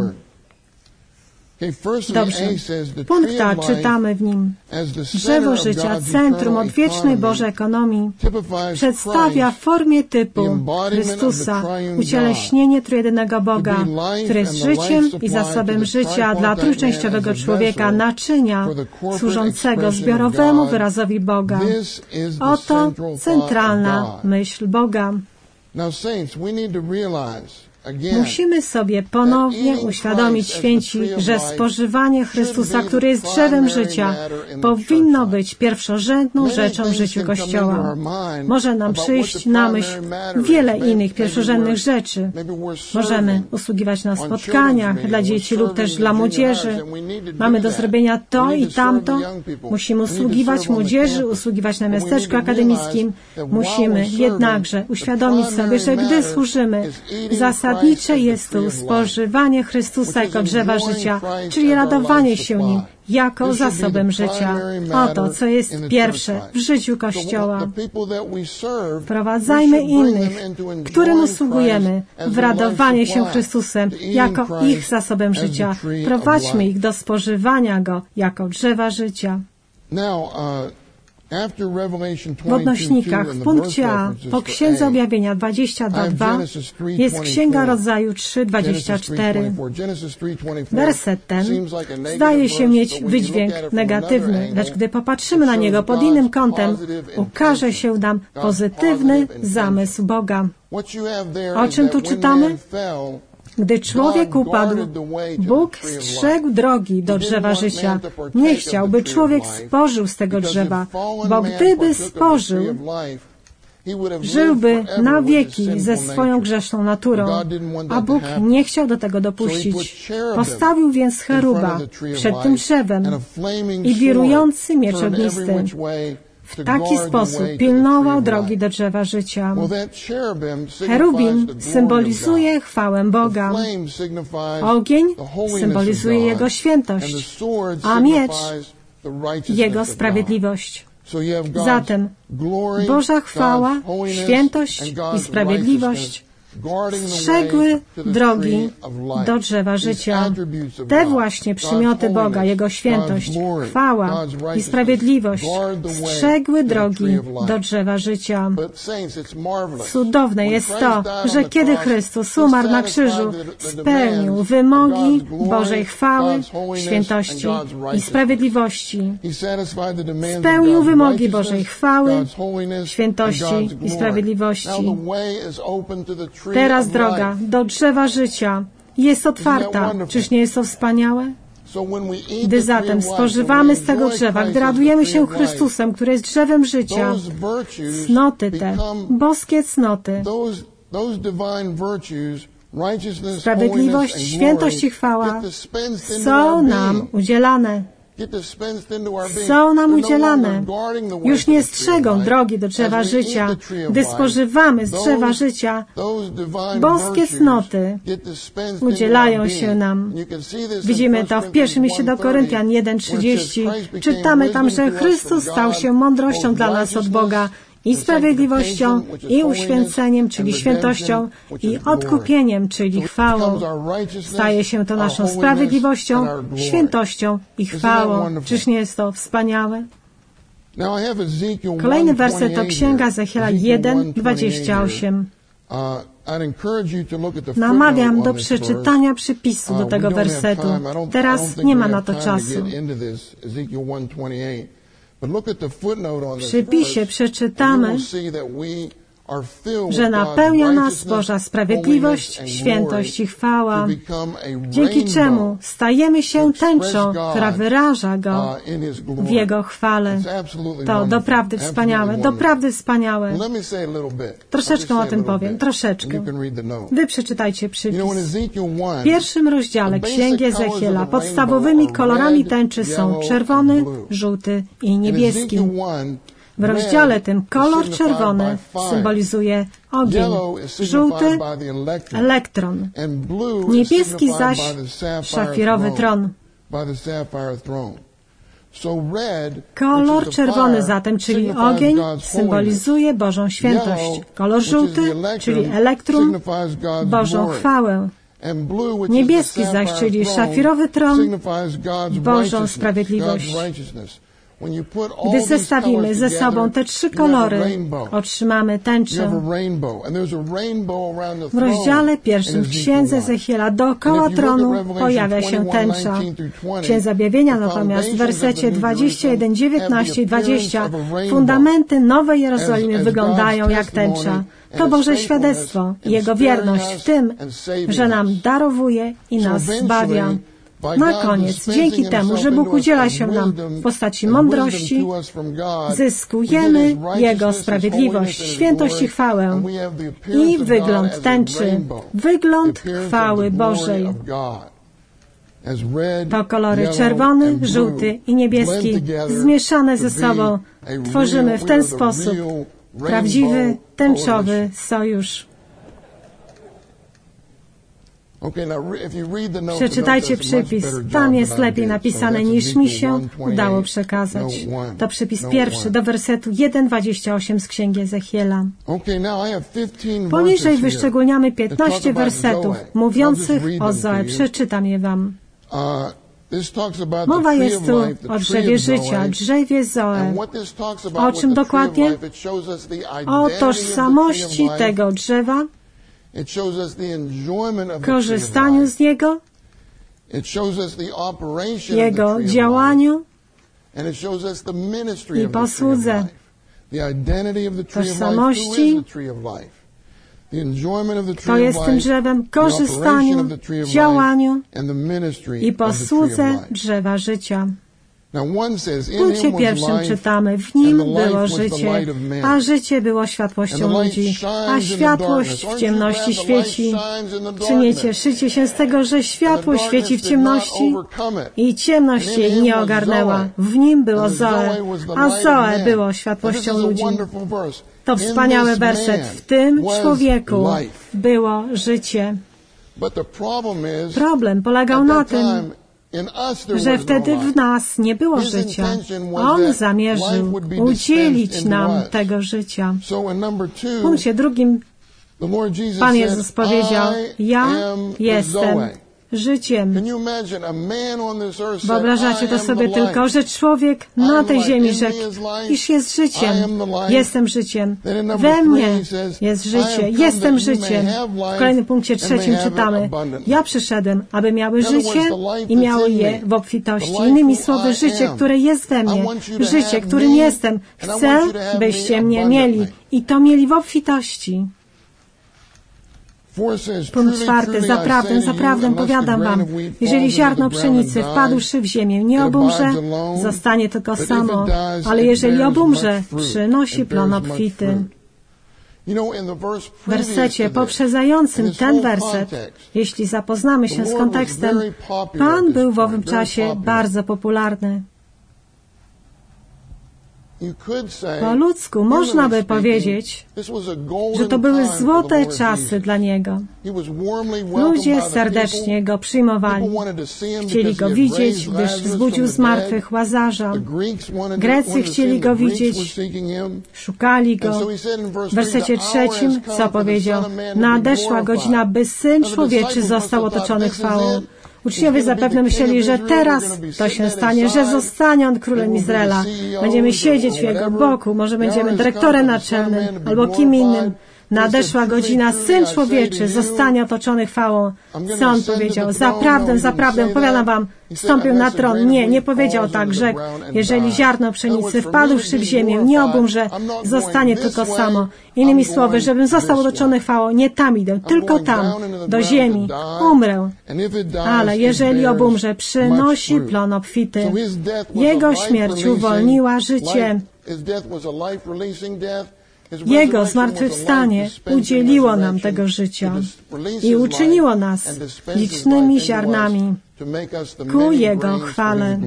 Dobrze. Punkt A czytamy w nim. Drzewo życia, centrum odwiecznej Bożej ekonomii, przedstawia w formie typu Chrystusa ucieleśnienie trójjedynego Boga, który jest życiem i zasobem życia dla trójczęściowego człowieka, naczynia służącego zbiorowemu wyrazowi Boga. Oto centralna myśl Boga. Musimy sobie ponownie uświadomić, święci, że spożywanie Chrystusa, który jest drzewem życia, powinno być pierwszorzędną rzeczą w życiu Kościoła. Może nam przyjść na myśl wiele innych pierwszorzędnych rzeczy. Możemy usługiwać na spotkaniach dla dzieci lub też dla młodzieży. Mamy do zrobienia to i tamto. Musimy usługiwać młodzieży, usługiwać na miasteczku akademickim. Musimy jednakże uświadomić sobie, że gdy służymy zasad Zasadnicze jest tu spożywanie Chrystusa jako drzewa życia, czyli radowanie się Nim jako zasobem życia. Oto, co jest pierwsze w życiu Kościoła. Wprowadzajmy innych, którym usługujemy, w radowanie się Chrystusem jako ich zasobem życia. Prowadźmy ich do spożywania Go jako drzewa życia. W odnośnikach, w punkcie A, po Księdze Objawienia dwudziestego drugiego jest Księga Rodzaju trzy dwadzieścia cztery. Werset ten zdaje się mieć wydźwięk negatywny, lecz gdy popatrzymy na niego pod innym kątem, ukaże się nam pozytywny zamysł Boga. O czym tu czytamy? Gdy człowiek upadł, Bóg strzegł drogi do drzewa życia. Nie chciał, by człowiek spożył z tego drzewa, bo gdyby spożył, żyłby na wieki ze swoją grzeszną naturą, a Bóg nie chciał do tego dopuścić. Postawił więc cheruba przed tym drzewem i wirujący miecz ognisty. W taki sposób pilnował drogi do drzewa życia. Cherubim symbolizuje chwałę Boga. Ogień symbolizuje Jego świętość, a miecz Jego sprawiedliwość. Zatem Boża chwała, świętość i sprawiedliwość strzegły drogi do drzewa życia. Te właśnie przymioty Boga, Jego świętość, chwała i sprawiedliwość strzegły drogi do drzewa życia. Cudowne jest to, że kiedy Chrystus umarł na krzyżu, spełnił wymogi Bożej chwały, świętości i sprawiedliwości. Spełnił wymogi Bożej chwały, świętości i sprawiedliwości. Teraz droga do drzewa życia jest otwarta. Czyż nie jest to wspaniałe? Gdy zatem spożywamy z tego drzewa, gdy radujemy się Chrystusem, który jest drzewem życia, cnoty te, boskie cnoty, sprawiedliwość, świętość i chwała są nam udzielane. są nam udzielane. Już nie strzegą drogi do drzewa życia. Gdy spożywamy z drzewa życia, boskie cnoty udzielają się nam. Widzimy to w pierwszym liście do Koryntian jeden trzydzieści. Czytamy tam, że Chrystus stał się mądrością dla nas od Boga, i sprawiedliwością, i uświęceniem, czyli świętością, i odkupieniem, czyli chwałą. Staje się to naszą sprawiedliwością, świętością i chwałą. Czyż nie jest to wspaniałe? Kolejny werset to Księga Ezechiela jeden dwadzieścia osiem. Namawiam do przeczytania przypisu do tego wersetu. Teraz nie ma na to czasu. W przypisie przeczytamy, że napełnia nas Boża sprawiedliwość, świętość i chwała, dzięki czemu stajemy się tęczą, która wyraża Go w Jego chwale. To doprawdy wspaniałe, doprawdy wspaniałe. Troszeczkę o tym powiem, troszeczkę. Wy przeczytajcie przypis. W pierwszym rozdziale Księgi Ezechiela podstawowymi kolorami tęczy są czerwony, żółty i niebieski. W rozdziale tym kolor czerwony symbolizuje ogień, żółty elektron, niebieski zaś szafirowy tron. Kolor czerwony zatem, czyli ogień, symbolizuje Bożą świętość. Kolor żółty, czyli elektrum, Bożą chwałę. Niebieski zaś, czyli szafirowy tron, Bożą sprawiedliwość. Gdy zestawimy ze sobą te trzy kolory, otrzymamy tęczę. W rozdziale pierwszym w Księdze Ezechiela dookoła tronu pojawia się tęcza. Księdza Objawienia natomiast w wersecie dwudziestym pierwszym, dziewiętnaście i dwadzieścia fundamenty Nowej Jerozolimy wyglądają jak tęcza. To Boże świadectwo i Jego wierność w tym, że nam darowuje i nas zbawia. Na koniec, dzięki temu, że Bóg udziela się nam w postaci mądrości, zyskujemy Jego sprawiedliwość, świętość i chwałę i wygląd tęczy, wygląd chwały Bożej. To kolory czerwony, żółty i niebieski zmieszane ze sobą tworzymy w ten sposób prawdziwy, tęczowy sojusz. Przeczytajcie przypis. Tam jest lepiej napisane niż mi się udało przekazać. To przypis pierwszy do wersetu jeden dwadzieścia osiem z Księgi Ezechiela. Poniżej wyszczególniamy piętnaście wersetów mówiących o Zoe. Przeczytam je wam. Mowa jest tu o drzewie życia, drzewie Zoe. O czym dokładnie? O tożsamości tego drzewa, korzystaniu z niego, jego działaniu i posłudze, tożsamości, kto jest tym drzewem, korzystaniu, działaniu i posłudze drzewa życia. W punkcie pierwszym czytamy, w nim było życie, a życie było światłością ludzi, a światłość w ciemności świeci. Czy nie cieszycie się z tego, że światło świeci w ciemności i ciemność jej nie ogarnęła? W nim było Zoe, a Zoe było światłością ludzi. To wspaniały werset. W tym człowieku było życie. Problem polegał na tym, że wtedy w nas nie było życia. On zamierzył udzielić nam tego życia. W punkcie drugim Pan Jezus powiedział, ja jestem życiem. Wyobrażacie to sobie tylko, że człowiek na tej ziemi rzekł, iż jest życiem. Jestem życiem. We mnie jest życie. Jestem życiem. W kolejnym punkcie trzecim czytamy, ja przyszedłem, aby miały życie i miały je w obfitości. Innymi słowy, życie, które jest we mnie. Życie, którym jestem. Chcę, byście mnie mieli. I to mieli w obfitości. Punkt czwarty. Zaprawdę, zaprawdę powiadam wam, jeżeli ziarno pszenicy wpadłszy w ziemię nie obumrze, zostanie tylko samo, ale jeżeli obumrze, przynosi plon obfity. W wersecie poprzedzającym ten werset, jeśli zapoznamy się z kontekstem, Pan był w owym czasie bardzo popularny. Po ludzku można by powiedzieć, że to były złote czasy dla Niego. Ludzie serdecznie Go przyjmowali. Chcieli Go widzieć, gdyż wzbudził z martwych Łazarza. Grecy chcieli Go widzieć, szukali Go. W wersecie trzecim co powiedział? Nadeszła godzina, by Syn Człowieczy został otoczony chwałą. Uczniowie zapewne myśleli, że teraz to się stanie, że zostanie On królem Izraela. Będziemy siedzieć w Jego boku, może będziemy dyrektorem naczelnym albo kim innym. Nadeszła godzina, Syn Człowieczy zostanie otoczony chwałą. Co On powiedział? Zaprawdę, zaprawdę, powiadam wam, wstąpił na tron. Nie, nie powiedział tak, rzekł. Jeżeli ziarno pszenicy wpadłszy w ziemię, nie obumrze, zostanie tylko samo. Innymi słowy, żebym został otoczony chwałą, nie tam idę, tylko tam, do ziemi. Umrę. Ale jeżeli obumrze, przynosi plon obfity. Jego śmierć uwolniła życie. Jego zmartwychwstanie udzieliło nam tego życia i uczyniło nas licznymi ziarnami ku Jego chwale.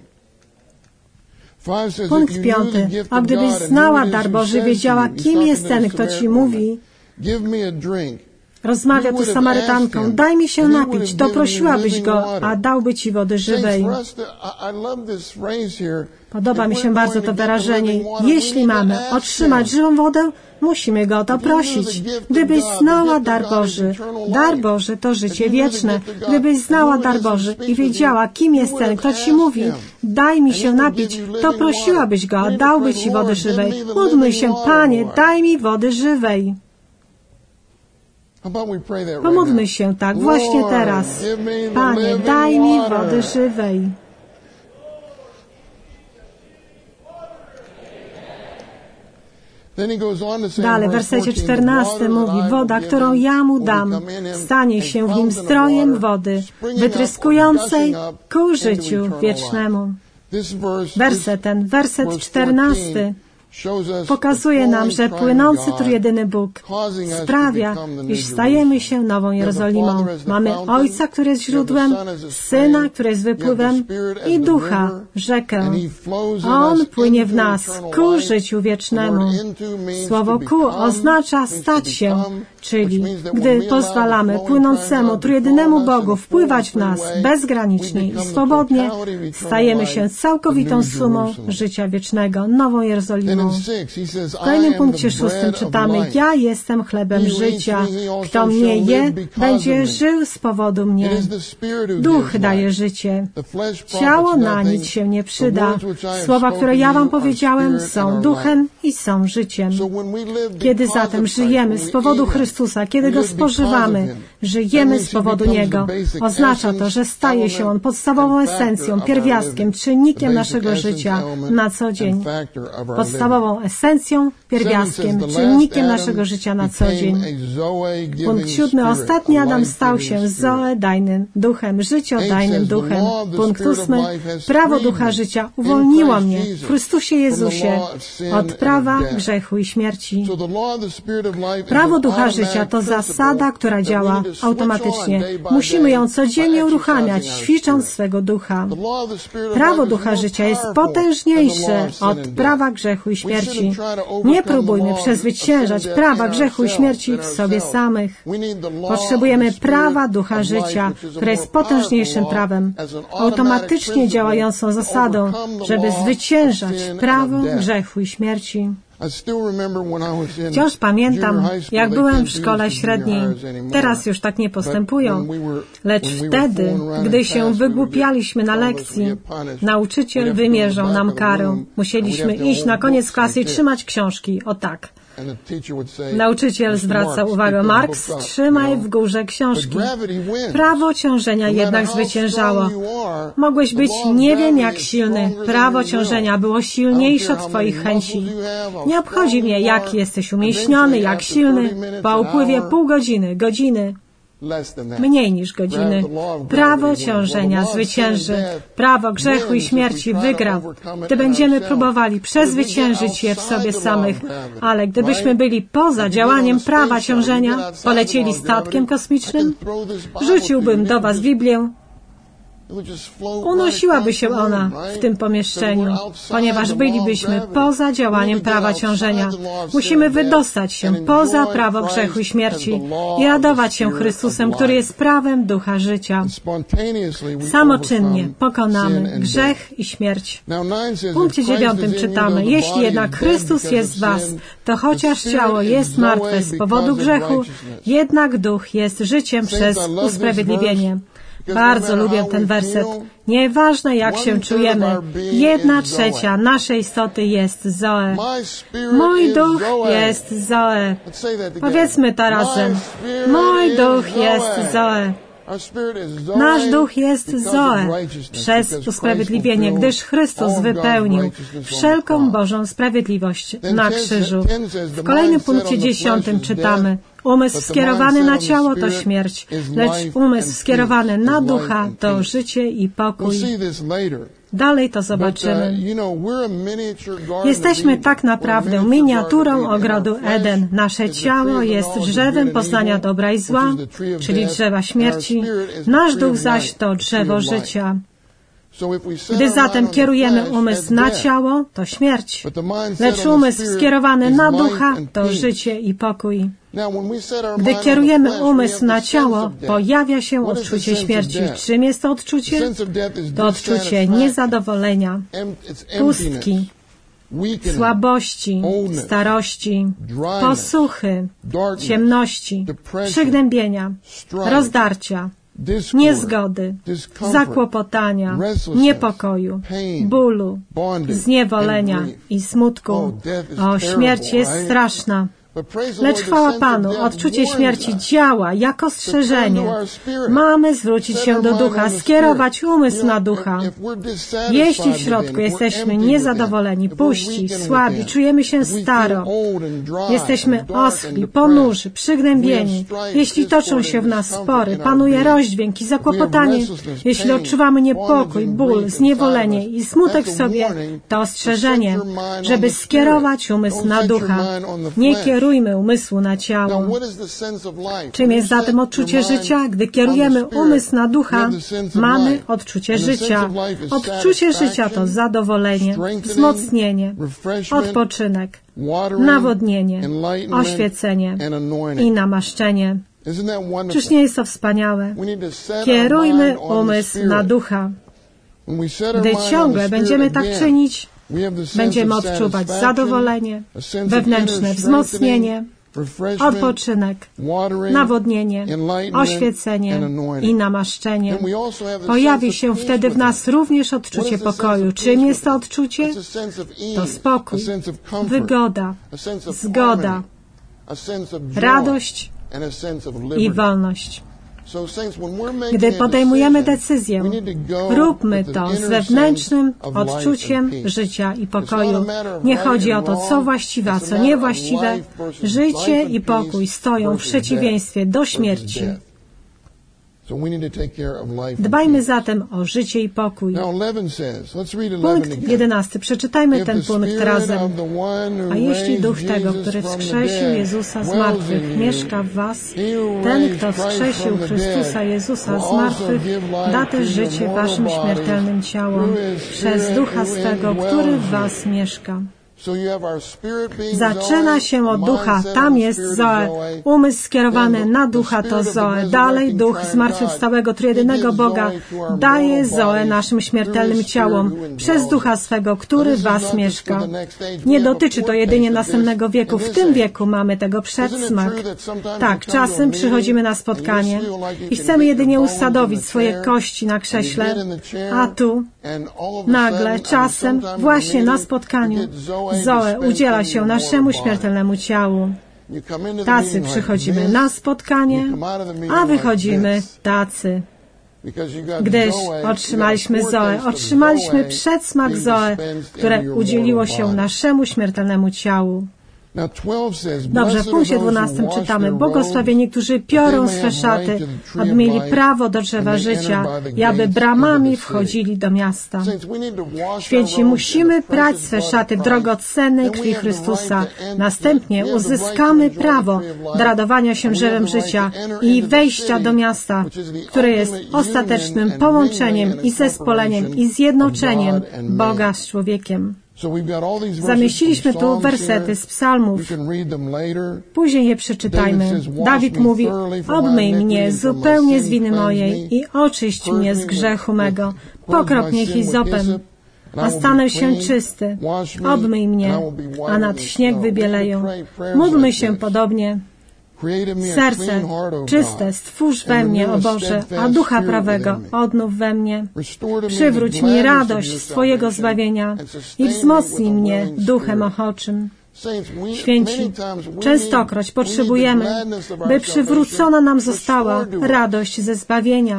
Punkt piąty. A gdybyś znała dar Boży, wiedziała, kim jest ten, kto Ci mówi, rozmawia tu z Samarytanką, daj mi się napić, to prosiłabyś Go, a dałby Ci wody żywej. Podoba mi się bardzo to wyrażenie. Jeśli mamy otrzymać żywą wodę, musimy Go o to prosić. Gdybyś znała dar Boży, dar Boży to życie wieczne. Gdybyś znała dar Boży i wiedziała, kim jest ten, kto Ci mówi, daj mi się napić, to prosiłabyś Go, a dałby Ci wody żywej. Módlmy się, Panie, daj mi wody żywej. Pomódlmy się tak właśnie teraz. Panie, daj mi wody żywej. Dalej, w wersecie czternastym mówi, woda, którą ja mu dam, stanie się w nim zdrojem wody, wytryskującej ku życiu wiecznemu. Werset ten, werset czternasty, pokazuje nam, że płynący trójjedyny Bóg sprawia, iż stajemy się Nową Jerozolimą. Mamy Ojca, który jest źródłem, Syna, który jest wypływem i Ducha, rzekę. On płynie w nas ku życiu wiecznemu. Słowo ku oznacza stać się, czyli gdy pozwalamy płynącemu trójjedynemu Bogu wpływać w nas bezgranicznie i swobodnie, stajemy się całkowitą sumą życia wiecznego, Nową Jerozolimą. W kolejnym punkcie szóstym czytamy, ja jestem chlebem życia. Kto mnie je, będzie żył z powodu mnie. Duch daje życie. Ciało na nic się nie przyda. Słowa, które ja wam powiedziałem, są duchem i są życiem. Kiedy zatem żyjemy z powodu Chrystusa, kiedy Go spożywamy, żyjemy z powodu Niego, oznacza to, że staje się On podstawową esencją, pierwiastkiem, czynnikiem naszego życia na co dzień. Podstawową esencją, pierwiastkiem, czynnikiem naszego życia na co dzień. Punkt siódmy. Ostatni Adam stał się zoedajnym duchem, życiodajnym duchem. Punkt ósmy. Prawo ducha życia uwolniło mnie w Chrystusie Jezusie od prawa grzechu i śmierci. Prawo ducha życia to zasada, która działa automatycznie. Musimy ją codziennie uruchamiać, ćwicząc swego ducha. Prawo ducha życia jest potężniejsze od prawa grzechu i śmierci. Nie próbujmy przezwyciężać prawa grzechu i śmierci w sobie samych. Potrzebujemy prawa ducha życia, które jest potężniejszym prawem, automatycznie działającą zasadą, żeby zwyciężać prawo grzechu i śmierci. Wciąż pamiętam, jak byłem w szkole średniej. Teraz już tak nie postępują. Lecz wtedy, gdy się wygłupialiśmy na lekcji, nauczyciel wymierzał nam karę. Musieliśmy iść na koniec klasy i trzymać książki. O tak. Nauczyciel zwracał uwagę, Marks, trzymaj w górze książki. Prawo ciążenia jednak zwyciężało. Mogłeś być nie wiem jak silny. Prawo ciążenia było silniejsze od twoich chęci. Nie obchodzi mnie, jak jesteś umieśniony, jak silny. Po upływie pół godziny, godziny, mniej niż godziny. Prawo ciążenia zwycięży. Prawo grzechu i śmierci wygra. Gdy będziemy próbowali przezwyciężyć je w sobie samych, ale gdybyśmy byli poza działaniem prawa ciążenia, polecieli statkiem kosmicznym, rzuciłbym do was Biblię unosiłaby się ona w tym pomieszczeniu, ponieważ bylibyśmy poza działaniem prawa ciążenia. Musimy wydostać się poza prawo grzechu i śmierci i radować się Chrystusem, który jest prawem ducha życia. Samoczynnie pokonamy grzech i śmierć. W punkcie dziewiątym czytamy: jeśli jednak Chrystus jest w was, to chociaż ciało jest martwe z powodu grzechu, jednak duch jest życiem przez usprawiedliwienie. Bardzo lubię ten werset. Nieważne jak się czujemy, jedna trzecia naszej istoty jest Zoe. Mój duch jest Zoe. Powiedzmy to razem. Mój duch jest Zoe. Nasz duch jest Zoe przez usprawiedliwienie, gdyż Chrystus wypełnił wszelką Bożą sprawiedliwość na krzyżu. W kolejnym punkcie dziesiątym czytamy: umysł skierowany na ciało to śmierć, lecz umysł skierowany na ducha to życie i pokój. Dalej to zobaczymy. Jesteśmy tak naprawdę miniaturą ogrodu Eden. Nasze ciało jest drzewem poznania dobra i zła, czyli drzewa śmierci. Nasz duch zaś to drzewo życia. Gdy zatem kierujemy umysł na ciało, to śmierć, lecz umysł skierowany na ducha to życie i pokój. Gdy kierujemy umysł na ciało, pojawia się odczucie śmierci. Czym jest to odczucie? To odczucie niezadowolenia, pustki, słabości, starości, posuchy, ciemności, przygnębienia, rozdarcia, niezgody, zakłopotania, niepokoju, bólu, zniewolenia i smutku. O, śmierć jest straszna. Lecz chwała Panu, odczucie śmierci działa jako ostrzeżenie. Mamy zwrócić się do ducha, skierować umysł na ducha. Jeśli w środku jesteśmy niezadowoleni, puści, słabi, czujemy się staro, jesteśmy oschli, ponurzy, przygnębieni, jeśli toczą się w nas spory, panuje rozdźwięk i zakłopotanie, jeśli odczuwamy niepokój, ból, zniewolenie i smutek w sobie, to ostrzeżenie, żeby skierować umysł na ducha. Nie kierujmy umysłu na ciało. Czym jest zatem odczucie życia? Gdy kierujemy umysł na ducha, mamy odczucie życia. Odczucie życia to zadowolenie, wzmocnienie, odpoczynek, nawodnienie, oświecenie i namaszczenie. Czyż nie jest to wspaniałe? Kierujmy umysł na ducha. Gdy ciągle będziemy tak czynić, będziemy odczuwać zadowolenie, wewnętrzne wzmocnienie, odpoczynek, nawodnienie, oświecenie i namaszczenie. Pojawi się wtedy w nas również odczucie pokoju. Czym jest to odczucie? To spokój, wygoda, zgoda, radość i wolność. Gdy podejmujemy decyzję, róbmy to z wewnętrznym odczuciem życia i pokoju. Nie chodzi o to, co właściwe, a co niewłaściwe. Życie i pokój stoją w przeciwieństwie do śmierci. Dbajmy zatem o życie i pokój. Punkt jedenasty. Przeczytajmy ten punkt razem. A jeśli duch tego, który wskrzesił Jezusa z martwych, mieszka w was, ten, kto wskrzesił Chrystusa Jezusa z martwych, da też życie waszym śmiertelnym ciałom przez ducha swego, który w was mieszka. Zaczyna się od ducha, tam jest Zoe. Umysł skierowany na ducha to Zoe. Dalej duch zmartwychwstałego trójjedynego Boga daje Zoe naszym śmiertelnym ciałom przez ducha swego, który w was mieszka. Nie dotyczy to jedynie następnego wieku. W tym wieku mamy tego przedsmak. Tak, czasem przychodzimy na spotkanie i chcemy jedynie usadowić swoje kości na krześle, a tu nagle, czasem, właśnie na spotkaniu, Zoe udziela się naszemu śmiertelnemu ciału. Tacy przychodzimy na spotkanie, a wychodzimy tacy. Gdyż otrzymaliśmy Zoe, otrzymaliśmy przedsmak Zoe, które udzieliło się naszemu śmiertelnemu ciału. Dobrze, w punkcie dwunastym czytamy: błogosławieni, którzy piorą swe szaty, aby mieli prawo do drzewa życia i aby bramami wchodzili do miasta. Święci, musimy prać swe szaty w drogocennej krwi Chrystusa. Następnie uzyskamy prawo do radowania się drzewem życia i wejścia do miasta, które jest ostatecznym połączeniem i zespoleniem i zjednoczeniem Boga z człowiekiem. Zamieściliśmy tu wersety z psalmów. Później je przeczytajmy. Dawid mówi: obmyj mnie zupełnie z winy mojej i oczyść mnie z grzechu mego. Pokrop mnie hizopem, a stanę się czysty. Obmyj mnie, a nad śnieg wybieleję. Módlmy się podobnie. Serce czyste stwórz we mnie, o Boże, a ducha prawego odnów we mnie. Przywróć mi radość z Twojego zbawienia i wzmocnij mnie duchem ochoczym. Święci, częstokroć potrzebujemy, by przywrócona nam została radość ze zbawienia.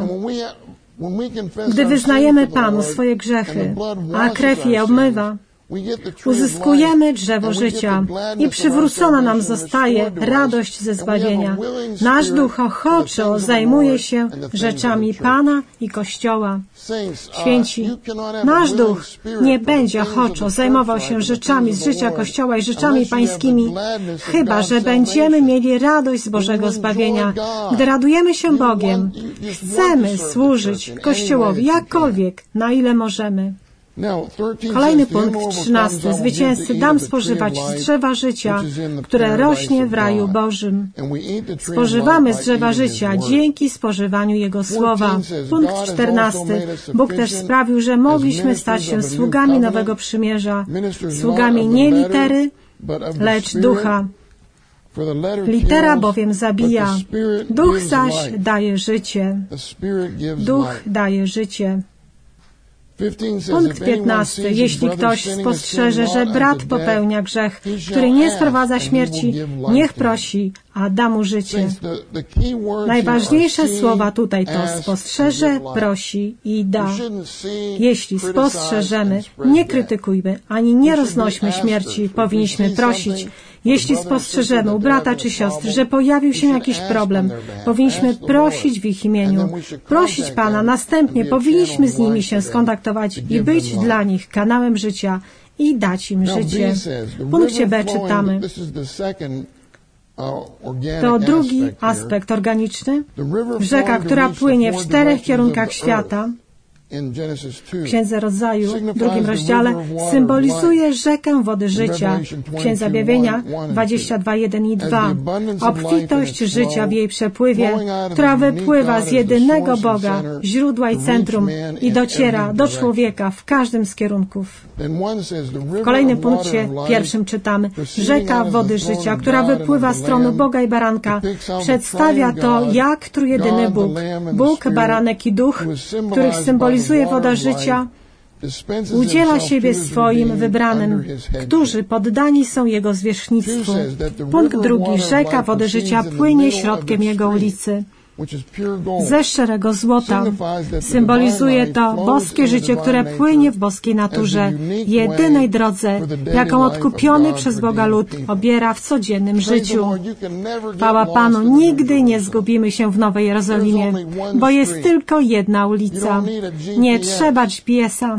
Gdy wyznajemy Panu swoje grzechy, a krew je obmywa, uzyskujemy drzewo życia i przywrócona nam zostaje radość ze zbawienia. Nasz duch ochoczo zajmuje się rzeczami Pana i Kościoła. Święci, nasz duch nie będzie ochoczo zajmował się rzeczami z życia Kościoła i rzeczami pańskimi, chyba że będziemy mieli radość z Bożego zbawienia. Gdy radujemy się Bogiem, chcemy służyć Kościołowi jakkolwiek, na ile możemy. Kolejny punkt, trzynasty. Zwycięzcy dam spożywać z drzewa życia, które rośnie w raju Bożym. Spożywamy z drzewa życia dzięki spożywaniu Jego słowa. Punkt czternasty. Bóg też sprawił, że mogliśmy stać się sługami nowego przymierza. Sługami nie litery, lecz ducha. Litera bowiem zabija, duch zaś daje życie. Duch daje życie. Punkt piętnasty. Jeśli ktoś spostrzeże, że brat popełnia grzech, który nie sprowadza śmierci, niech prosi, a da mu życie. Najważniejsze słowa tutaj to spostrzeże, prosi i da. Jeśli spostrzeżemy, nie krytykujmy, ani nie roznośmy śmierci, powinniśmy prosić. Jeśli spostrzeżemy u brata czy siostry, że pojawił się jakiś problem, powinniśmy prosić w ich imieniu, prosić Pana, następnie powinniśmy z nimi się skontaktować i być dla nich kanałem życia i dać im życie. W punkcie B czytamy: to drugi aspekt organiczny. Rzeka, która płynie w czterech kierunkach świata, w Księdze Rodzaju, w drugim rozdziale, symbolizuje rzekę wody życia. W Księdze Objawienia dwadzieścia dwa, jeden i dwa. Obfitość życia w jej przepływie, która wypływa z jedynego Boga, źródła i centrum i dociera do człowieka w każdym z kierunków. W kolejnym punkcie, pierwszym czytamy: rzeka wody życia, która wypływa z tronu Boga i Baranka, przedstawia to, jak trójjedyny Bóg, Bóg, Baranek i Duch, których symbolizuje woda życia, udziela siebie swoim wybranym, którzy poddani są Jego zwierzchnictwu. Punkt drugi. Rzeka wody życia płynie środkiem Jego ulicy. Ze szczerego złota. Symbolizuje to boskie życie, które płynie w boskiej naturze, jedynej drodze, jaką odkupiony przez Boga lud obiera w codziennym życiu. Chwała Panu, nigdy nie zgubimy się w Nowej Jerozolimie, bo jest tylko jedna ulica. Nie trzeba G P S-a.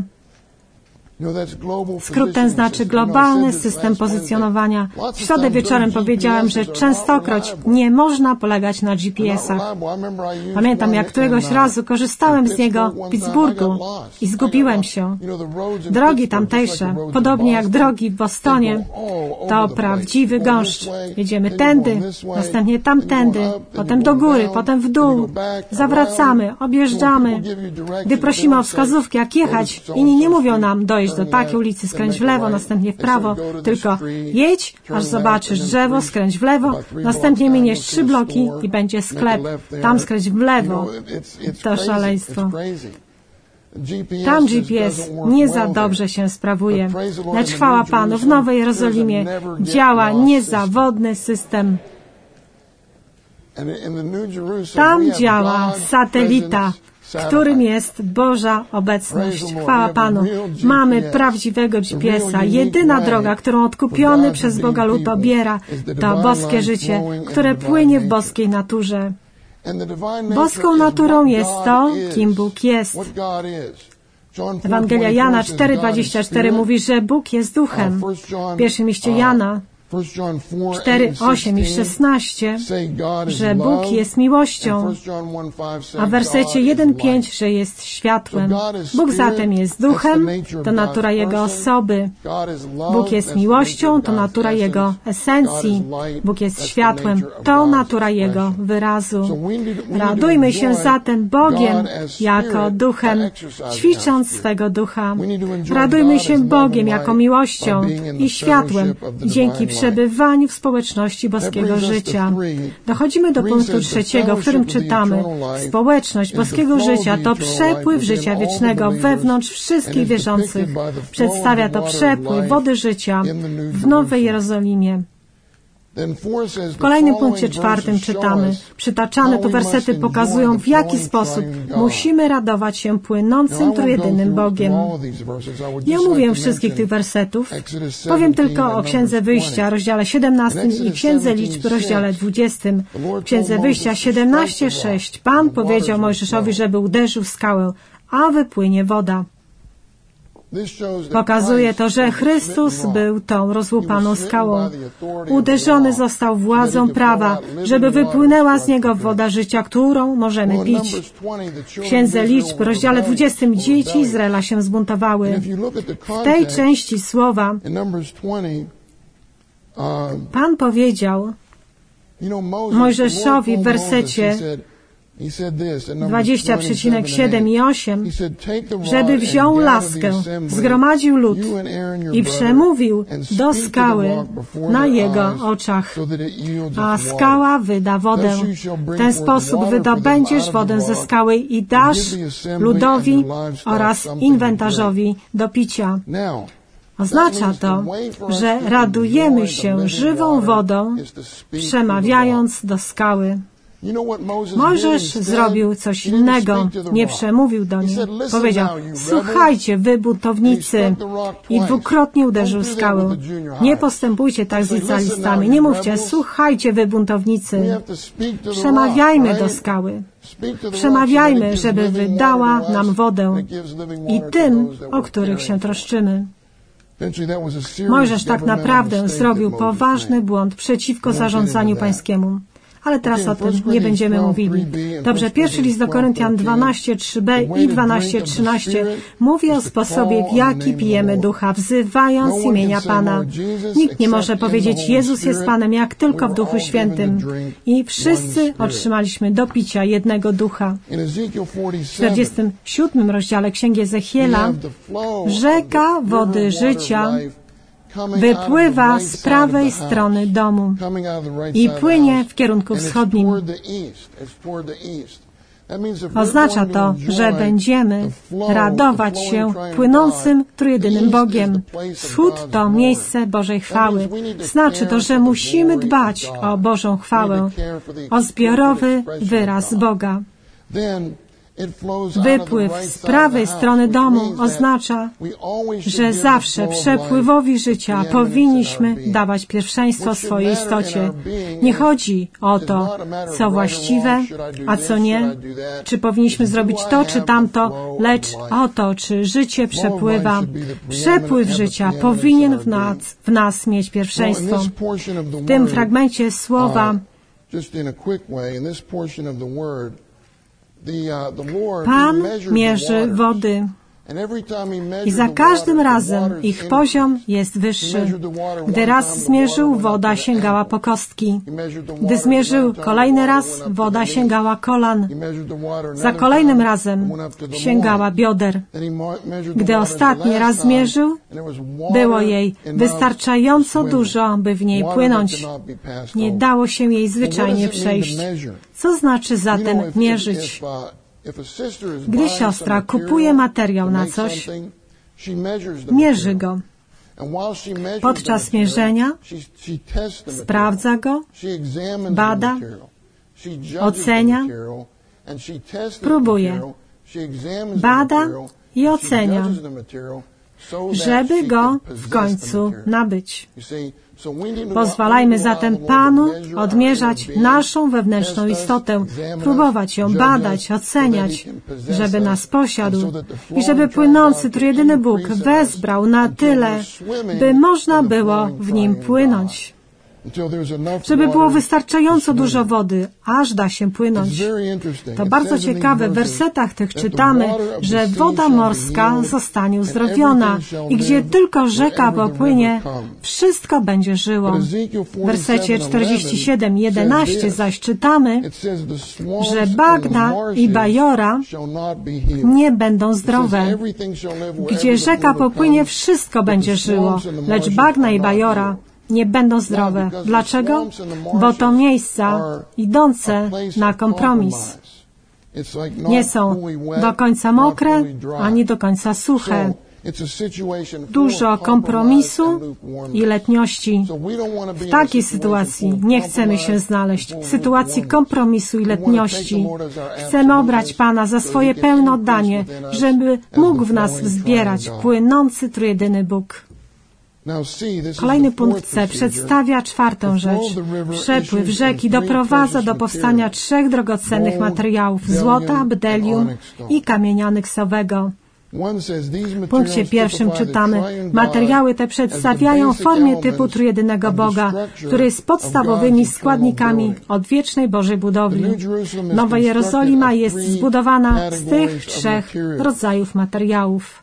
Skrót ten znaczy globalny system pozycjonowania. W środę wieczorem powiedziałem, że częstokroć nie można polegać na G P S-ach. Pamiętam, jak któregoś razu korzystałem z niego w Pittsburghu i zgubiłem się. Drogi tamtejsze, podobnie jak drogi w Bostonie, to prawdziwy gąszcz. Jedziemy tędy, następnie tamtędy, potem do góry, potem w dół. Zawracamy, objeżdżamy. Gdy prosimy o wskazówki, jak jechać, inni nie mówią nam: dojedź do takiej ulicy, skręć w lewo, następnie w prawo, tylko jedź, aż zobaczysz drzewo, skręć w lewo, następnie miniesz trzy bloki i będzie sklep. Tam skręć w lewo. To szaleństwo. Tam G P S nie za dobrze się sprawuje, lecz chwała Panu, w Nowej Jerozolimie działa niezawodny system. Tam działa satelita, którym jest Boża obecność. Chwała Panu. Mamy prawdziwego G P S-a. Jedyna droga, którą odkupiony przez Boga lud obiera, to boskie życie, które płynie w boskiej naturze. Boską naturą jest to, kim Bóg jest. Ewangelia Jana cztery dwadzieścia cztery mówi, że Bóg jest duchem. W pierwszym liście Jana cztery osiem i szesnaście, że Bóg jest miłością, a w wersecie jeden pięć, że jest światłem. Bóg zatem jest duchem, to natura Jego osoby. Bóg jest miłością, to natura Jego esencji. Bóg jest światłem, to natura Jego wyrazu. Radujmy się zatem Bogiem jako duchem, ćwicząc swego ducha. Radujmy się Bogiem jako miłością i światłem, dzięki przebywaniu w społeczności boskiego życia. Dochodzimy do punktu trzeciego, w którym czytamy: społeczność boskiego życia to przepływ życia wiecznego wewnątrz wszystkich wierzących. Przedstawia to przepływ wody życia w Nowej Jerozolimie. W kolejnym punkcie czwartym czytamy: przytaczane tu wersety pokazują, w jaki sposób musimy radować się płynącym trójjedynym Bogiem. Nie omówię wszystkich tych wersetów, powiem tylko o Księdze Wyjścia, rozdziale siedemnastym i Księdze Liczb, rozdziale dwudziestym. W Księdze Wyjścia siedemnaście sześć Pan powiedział Mojżeszowi, żeby uderzył w skałę, a wypłynie woda. Pokazuje to, że Chrystus był tą rozłupaną skałą. Uderzony został władzą prawa, żeby wypłynęła z Niego woda życia, którą możemy pić. W Księdze Liczb, rozdziale dwudziestym, dzieci Izraela się zbuntowały. W tej części słowa Pan powiedział Mojżeszowi w wersecie dwadzieścia siedem i osiem, żeby wziął laskę, zgromadził lud i przemówił do skały na jego oczach, a skała wyda wodę. W ten sposób wydobędziesz wodę ze skały i dasz ludowi oraz inwentarzowi do picia. Oznacza to, że radujemy się żywą wodą, przemawiając do skały. Mojżesz zrobił coś innego. Nie przemówił do niej. Powiedział: słuchajcie, wy buntownicy. I dwukrotnie uderzył skałę. Nie postępujcie tak z licealistami. Nie mówcie: słuchajcie, wy buntownicy. Przemawiajmy do skały. Przemawiajmy, żeby wydała nam wodę i tym, o których się troszczymy. Mojżesz tak naprawdę zrobił poważny błąd przeciwko zarządzaniu pańskiemu. Ale teraz o tym nie będziemy mówili. Dobrze, pierwszy list do Koryntian dwanaście trzy b i dwanaście trzynaście mówi o sposobie, w jaki pijemy ducha, wzywając imienia Pana. Nikt nie może powiedzieć: Jezus jest Panem, jak tylko w Duchu Świętym. I wszyscy otrzymaliśmy do picia jednego ducha. W czterdziestym siódmym rozdziale Księgi Ezechiela rzeka wody życia wypływa z prawej strony domu i płynie w kierunku wschodnim. Oznacza to, że będziemy radować się płynącym trójjedynym Bogiem. Wschód to miejsce Bożej chwały. Znaczy to, że musimy dbać o Bożą chwałę, o zbiorowy wyraz Boga. Wypływ z prawej strony domu oznacza, że zawsze przepływowi życia powinniśmy dawać pierwszeństwo swojej istocie. Nie chodzi o to, co właściwe, a co nie, czy powinniśmy zrobić to, czy tamto, lecz o to, czy życie przepływa. Przepływ życia powinien w nas, w nas mieć pierwszeństwo. W tym fragmencie słowa Pan mierzy wody i za każdym razem ich poziom jest wyższy. Gdy raz zmierzył, woda sięgała po kostki. Gdy zmierzył kolejny raz, woda sięgała kolan. Za kolejnym razem sięgała bioder. Gdy ostatni raz zmierzył, było jej wystarczająco dużo, by w niej płynąć. Nie dało się jej zwyczajnie przejść. Co znaczy zatem mierzyć? Gdy siostra kupuje materiał na coś, mierzy go. Podczas mierzenia sprawdza go, bada, ocenia, próbuje bada i ocenia, żeby go w końcu nabyć. Pozwalajmy zatem Panu odmierzać naszą wewnętrzną istotę, próbować ją badać, oceniać, żeby nas posiadł i żeby płynący trójjedyny Bóg wezbrał na tyle, by można było w nim płynąć. Żeby było wystarczająco dużo wody, aż da się płynąć. To bardzo ciekawe, w wersetach tych czytamy, że woda morska zostanie uzdrowiona i gdzie tylko rzeka popłynie, wszystko będzie żyło. W wersecie czterdziestym siódmym, jedenaście zaś czytamy, że bagna i bajora nie będą zdrowe. Gdzie rzeka popłynie, wszystko będzie żyło, lecz bagna i bajora nie będą zdrowe. Dlaczego? Bo to miejsca idące na kompromis. Nie są do końca mokre, ani do końca suche. Dużo kompromisu i letniości. W takiej sytuacji nie chcemy się znaleźć. W sytuacji kompromisu i letniości chcemy obrać Pana za swoje pełne oddanie, żeby mógł w nas wzbierać płynący trójjedyny Bóg. Kolejny punkt C przedstawia czwartą rzecz. Przepływ rzeki doprowadza do powstania trzech drogocennych materiałów: złota, bdelium i kamienia onyksowego. W punkcie pierwszym czytamy: materiały te przedstawiają formę typu trójjedynego Boga, który jest podstawowymi składnikami odwiecznej Bożej budowli. Nowa Jerozolima jest zbudowana z tych trzech rodzajów materiałów.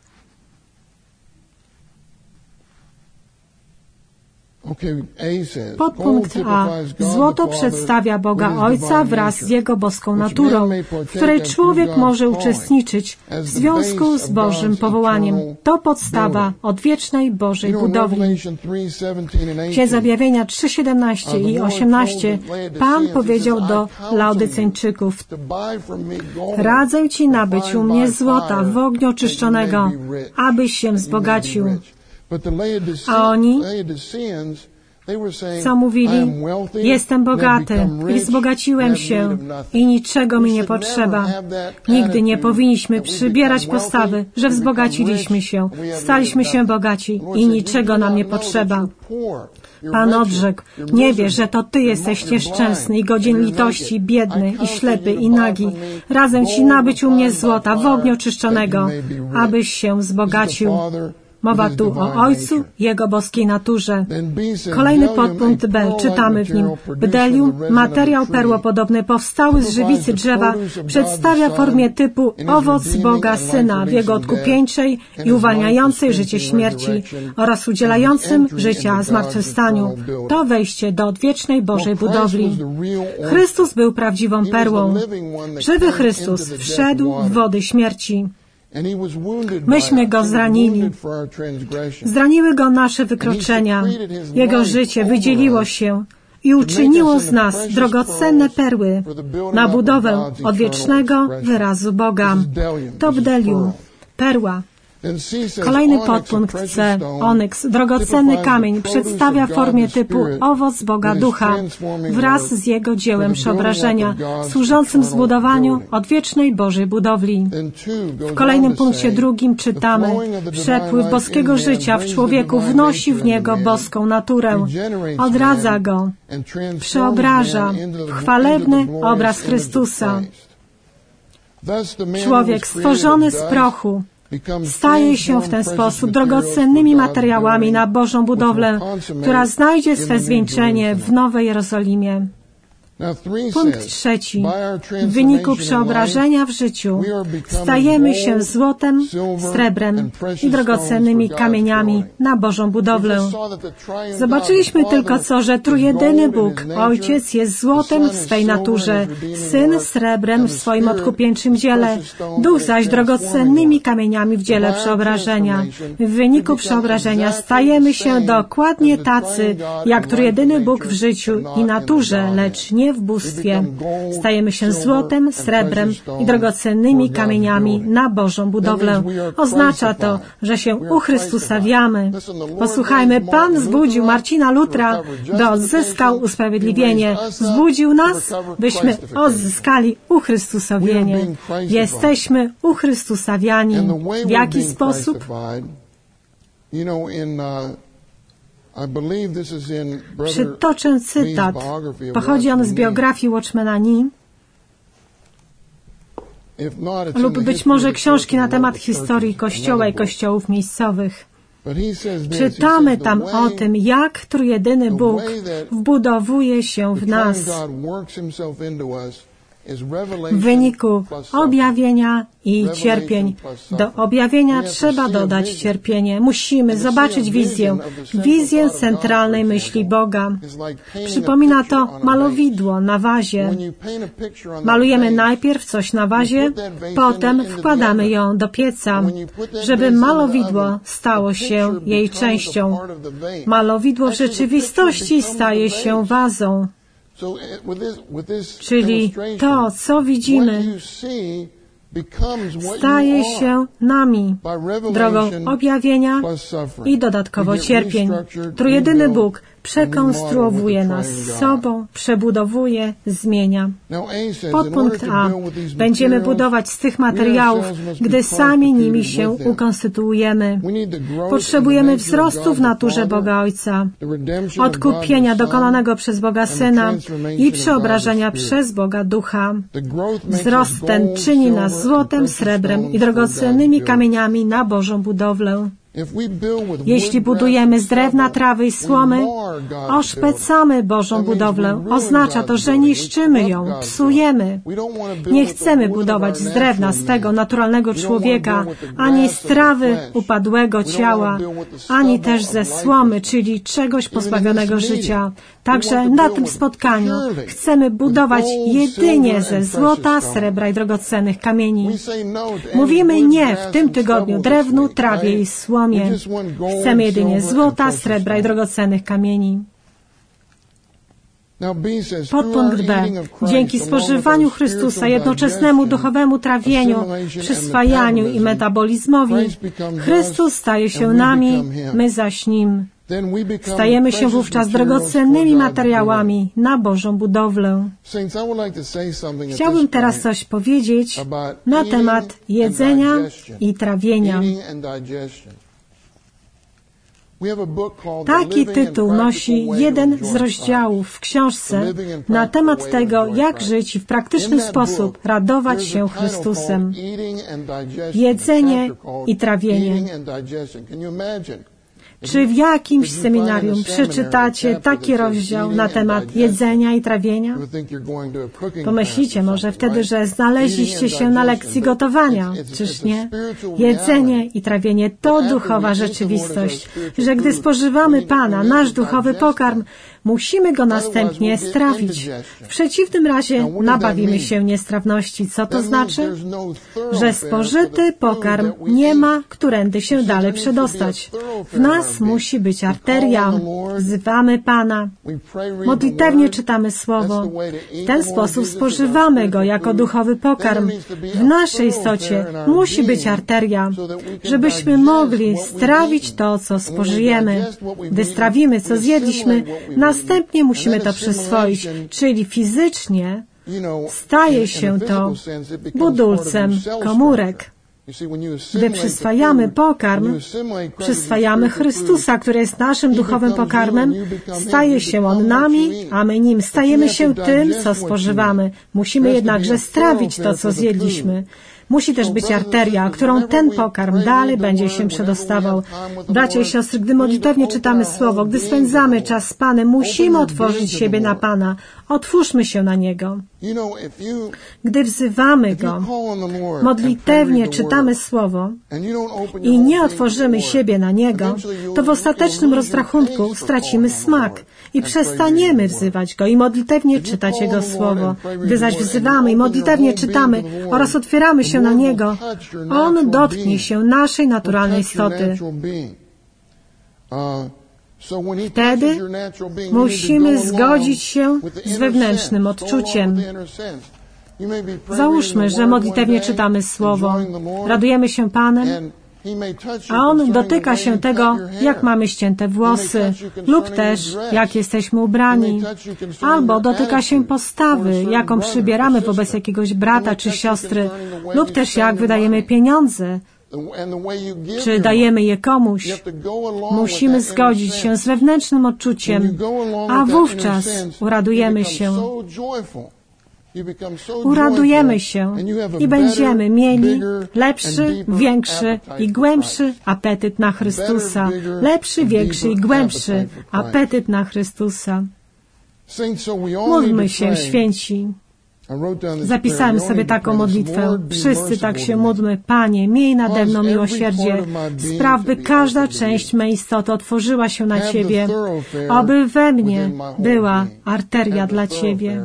Podpunkt A. Złoto przedstawia Boga Ojca wraz z Jego boską naturą, w której człowiek może uczestniczyć w związku z Bożym powołaniem. To podstawa odwiecznej Bożej budowli. W Księdze Objawienia trzy, siedemnaście i osiemnaście Pan powiedział do Laodyceńczyków: radzę Ci nabyć u mnie złota w ogniu oczyszczonego, abyś się wzbogacił. A oni, co mówili? Jestem bogaty i wzbogaciłem się i niczego mi nie potrzeba. Nigdy nie powinniśmy przybierać postawy, że wzbogaciliśmy się, staliśmy się bogaci i niczego nam nie potrzeba. Pan odrzekł: nie wiesz, że to Ty jesteś nieszczęsny i godzien litości, biedny i ślepy i nagi. Razem Ci nabyć u mnie złota w ogniu oczyszczonego, abyś się wzbogacił. Mowa tu o Ojcu, Jego boskiej naturze. Kolejny podpunkt B. Czytamy w nim: bdelium, materiał perłopodobny powstały z żywicy drzewa, przedstawia w formie typu owoc Boga Syna w Jego odkupieńczej i uwalniającej życie śmierci oraz udzielającym życia zmartwychwstaniu. To wejście do odwiecznej Bożej budowli. Chrystus był prawdziwą perłą. Żywy Chrystus wszedł w wody śmierci. Myśmy Go zranili. Zraniły Go nasze wykroczenia. Jego życie wydzieliło się i uczyniło z nas drogocenne perły na budowę odwiecznego wyrazu Boga. To bdelium, perła. Kolejny podpunkt C. Onyks, drogocenny kamień, przedstawia w formie typu owoc Boga Ducha wraz z Jego dziełem przeobrażenia, służącym zbudowaniu odwiecznej Bożej budowli. W kolejnym punkcie drugim czytamy: przepływ boskiego życia w człowieku wnosi w niego boską naturę, odradza go, przeobraża w chwalebny obraz Chrystusa. Człowiek stworzony z prochu staje się w ten sposób drogocennymi materiałami na Bożą budowlę, która znajdzie swe zwieńczenie w Nowej Jerozolimie. Punkt trzeci. W wyniku przeobrażenia w życiu stajemy się złotem, srebrem i drogocennymi kamieniami na Bożą budowlę. Zobaczyliśmy tylko co, że trójjedyny Bóg, Ojciec, jest złotem w swej naturze, Syn srebrem w swoim odkupieńczym dziele, Duch zaś drogocennymi kamieniami w dziele przeobrażenia. W wyniku przeobrażenia stajemy się dokładnie tacy, jak trójjedyny Bóg w życiu i naturze, lecz nie żyjemy w bóstwie. Stajemy się złotem, srebrem i drogocennymi kamieniami na Bożą budowlę. Oznacza to, że się uchrystusawiamy. Posłuchajmy, Pan zbudził Marcina Lutra, by odzyskał usprawiedliwienie. Zbudził nas, byśmy odzyskali uchrystusowienie. Jesteśmy uchrystusawiani. W jaki sposób? Przytoczę cytat. Pochodzi on z biografii Watchmana Nee lub być może książki na temat historii Kościoła i kościołów miejscowych. Czytamy tam o tym, jak trójjedyny Bóg wbudowuje się w nas w wyniku objawienia i cierpień. Do objawienia trzeba dodać cierpienie. Musimy zobaczyć wizję, wizję centralnej myśli Boga. Przypomina to malowidło na wazie. Malujemy najpierw coś na wazie, potem wkładamy ją do pieca, żeby malowidło stało się jej częścią. Malowidło w rzeczywistości staje się wazą. Czyli to, co widzimy, staje się nami drogą objawienia i dodatkowo cierpień. Trójjedyny Bóg przekonstruowuje nas sobą, przebudowuje, zmienia. Podpunkt A. Będziemy budować z tych materiałów, gdy sami nimi się ukonstytuujemy. Potrzebujemy wzrostu w naturze Boga Ojca, odkupienia dokonanego przez Boga Syna i przeobrażenia przez Boga Ducha. Wzrost ten czyni nas złotem, srebrem i drogocennymi kamieniami na Bożą budowlę. Jeśli budujemy z drewna, trawy i słomy, oszpecamy Bożą budowlę. Oznacza to, że niszczymy ją, psujemy. Nie chcemy budować z drewna, z tego naturalnego człowieka, ani z trawy upadłego ciała, ani też ze słomy, czyli czegoś pozbawionego życia. Także na tym spotkaniu chcemy budować jedynie ze złota, srebra i drogocennych kamieni. Mówimy nie w tym tygodniu drewnu, trawie i słomie. Chcemy jedynie złota, srebra i drogocennych kamieni. Podpunkt B. Dzięki spożywaniu Chrystusa, jednoczesnemu duchowemu trawieniu, przyswajaniu i metabolizmowi, Chrystus staje się nami, my zaś Nim. Stajemy się wówczas drogocennymi materiałami na Bożą budowlę. Chciałbym teraz coś powiedzieć na temat jedzenia i trawienia. Taki tytuł nosi jeden z rozdziałów w książce na temat tego, jak żyć w praktyczny sposób radować się Chrystusem. Jedzenie i trawienie. Czy w jakimś seminarium przeczytacie taki rozdział na temat jedzenia i trawienia? Pomyślicie może wtedy, że znaleźliście się na lekcji gotowania, czyż nie? Jedzenie i trawienie to duchowa rzeczywistość, że gdy spożywamy Pana, nasz duchowy pokarm, musimy go następnie strawić. W przeciwnym razie nabawimy się niestrawności. Co to znaczy? Że spożyty pokarm nie ma którędy się dalej przedostać. W nas musi być arteria. Wzywamy Pana. Modlitewnie czytamy Słowo. W ten sposób spożywamy go jako duchowy pokarm. W naszej istocie musi być arteria, żebyśmy mogli strawić to, co spożyjemy. Gdy strawimy, co zjedliśmy, następnie musimy to przyswoić, czyli fizycznie staje się to budulcem komórek. Gdy przyswajamy pokarm, przyswajamy Chrystusa, który jest naszym duchowym pokarmem, staje się On nami, a my Nim. Stajemy się tym, co spożywamy. Musimy jednakże strawić to, co zjedliśmy. Musi też być arteria, którą ten pokarm dalej będzie się przedostawał. Bracia i siostry, gdy modlitewnie czytamy Słowo, gdy spędzamy czas z Panem, musimy otworzyć siebie na Pana. Otwórzmy się na Niego. Gdy wzywamy Go, modlitewnie czytamy Słowo i nie otworzymy siebie na Niego, to w ostatecznym rozrachunku stracimy smak i przestaniemy wzywać Go i modlitewnie czytać Jego Słowo. Gdy zaś wzywamy i modlitewnie czytamy oraz otwieramy się na Niego, On dotknie się naszej naturalnej istoty. Wtedy musimy zgodzić się z wewnętrznym odczuciem. Załóżmy, że modlitewnie czytamy Słowo, radujemy się Panem, a On dotyka się tego, jak mamy ścięte włosy, lub też jak jesteśmy ubrani, albo dotyka się postawy, jaką przybieramy wobec jakiegoś brata czy siostry, lub też jak wydajemy pieniądze, czy dajemy je komuś. Musimy zgodzić się z wewnętrznym odczuciem, a wówczas uradujemy się. Uradujemy się i będziemy mieli lepszy, większy i głębszy apetyt na Chrystusa. Lepszy, większy i głębszy apetyt na Chrystusa. Módlmy się, święci. Zapisałem sobie taką modlitwę. Wszyscy tak się módlmy. Panie, miej nade mną miłosierdzie. Spraw, by każda część mej istoty otworzyła się na Ciebie, aby we mnie była arteria dla Ciebie.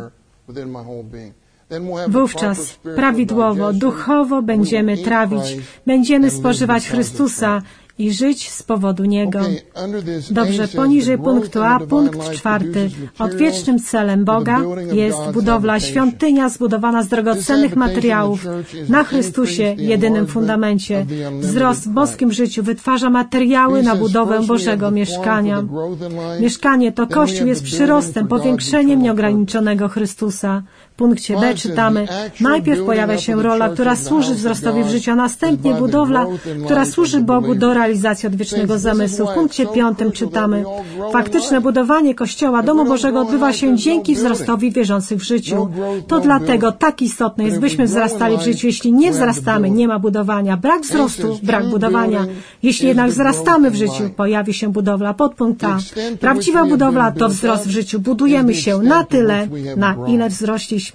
Wówczas prawidłowo, duchowo będziemy trawić, będziemy spożywać Chrystusa i żyć z powodu Niego. Dobrze, poniżej punktu A, punkt czwarty. Odwiecznym celem Boga jest budowla świątynia zbudowana z drogocennych materiałów na Chrystusie, jedynym fundamencie. Wzrost w boskim życiu wytwarza materiały na budowę Bożego mieszkania. Mieszkanie to Kościół jest przyrostem, powiększeniem nieograniczonego Chrystusa. W punkcie B czytamy, najpierw pojawia się rola, która służy wzrostowi w życiu, a następnie budowla, która służy Bogu do realizacji odwiecznego zamysłu. W punkcie piątym czytamy, faktyczne budowanie Kościoła, Domu Bożego odbywa się dzięki wzrostowi wierzących w życiu. To dlatego tak istotne jest, byśmy wzrastali w życiu. Jeśli nie wzrastamy, nie ma budowania. Brak wzrostu, brak budowania. Jeśli jednak wzrastamy w życiu, pojawi się budowla. Podpunkt A. Prawdziwa budowla to wzrost w życiu. Budujemy się na tyle, na ile wzrośliśmy.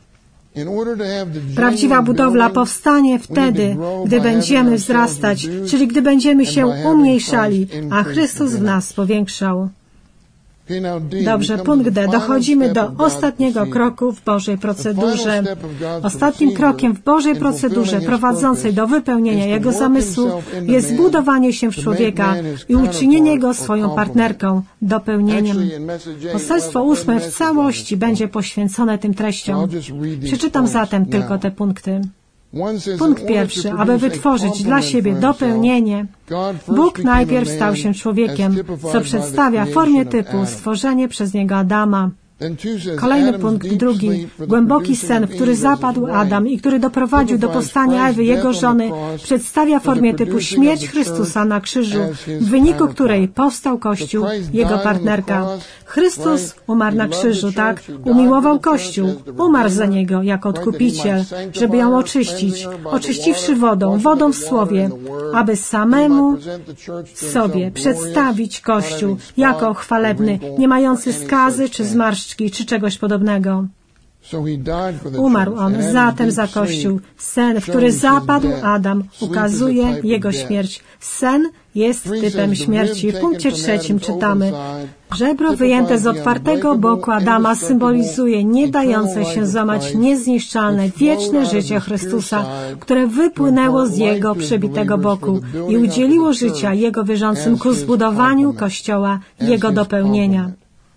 Prawdziwa budowla powstanie wtedy, gdy będziemy wzrastać, czyli gdy będziemy się umniejszali, a Chrystus w nas powiększał. Dobrze, punkt D. Dochodzimy do ostatniego kroku w Bożej procedurze. Ostatnim krokiem w Bożej procedurze prowadzącej do wypełnienia Jego zamysłu jest budowanie się w człowieka i uczynienie go swoją partnerką, dopełnieniem. Poselstwo ósme w całości będzie poświęcone tym treściom. Przeczytam zatem tylko te punkty. Punkt pierwszy. Aby wytworzyć dla siebie dopełnienie, Bóg najpierw stał się człowiekiem, co przedstawia w formie typu stworzenie przez Niego Adama. Kolejny punkt drugi. Głęboki sen, w który zapadł Adam i który doprowadził do powstania Ewy, jego żony, przedstawia w formie typu śmierć Chrystusa na krzyżu, w wyniku której powstał Kościół, jego partnerka. Chrystus umarł na krzyżu, tak? Umiłował Kościół, umarł za niego jako odkupiciel, żeby ją oczyścić, oczyściwszy wodą, wodą w Słowie, aby samemu sobie przedstawić Kościół jako chwalebny, nie mający skazy czy zmarszczki, czy czegoś podobnego. Umarł On zatem za Kościół. Sen, w który zapadł Adam, ukazuje Jego śmierć. Sen jest typem śmierci. W punkcie trzecim czytamy, żebro wyjęte z otwartego boku Adama symbolizuje nie dające się złamać niezniszczalne, wieczne życie Chrystusa, które wypłynęło z Jego przebitego boku i udzieliło życia Jego wierzącym ku zbudowaniu Kościoła i Jego dopełnienia.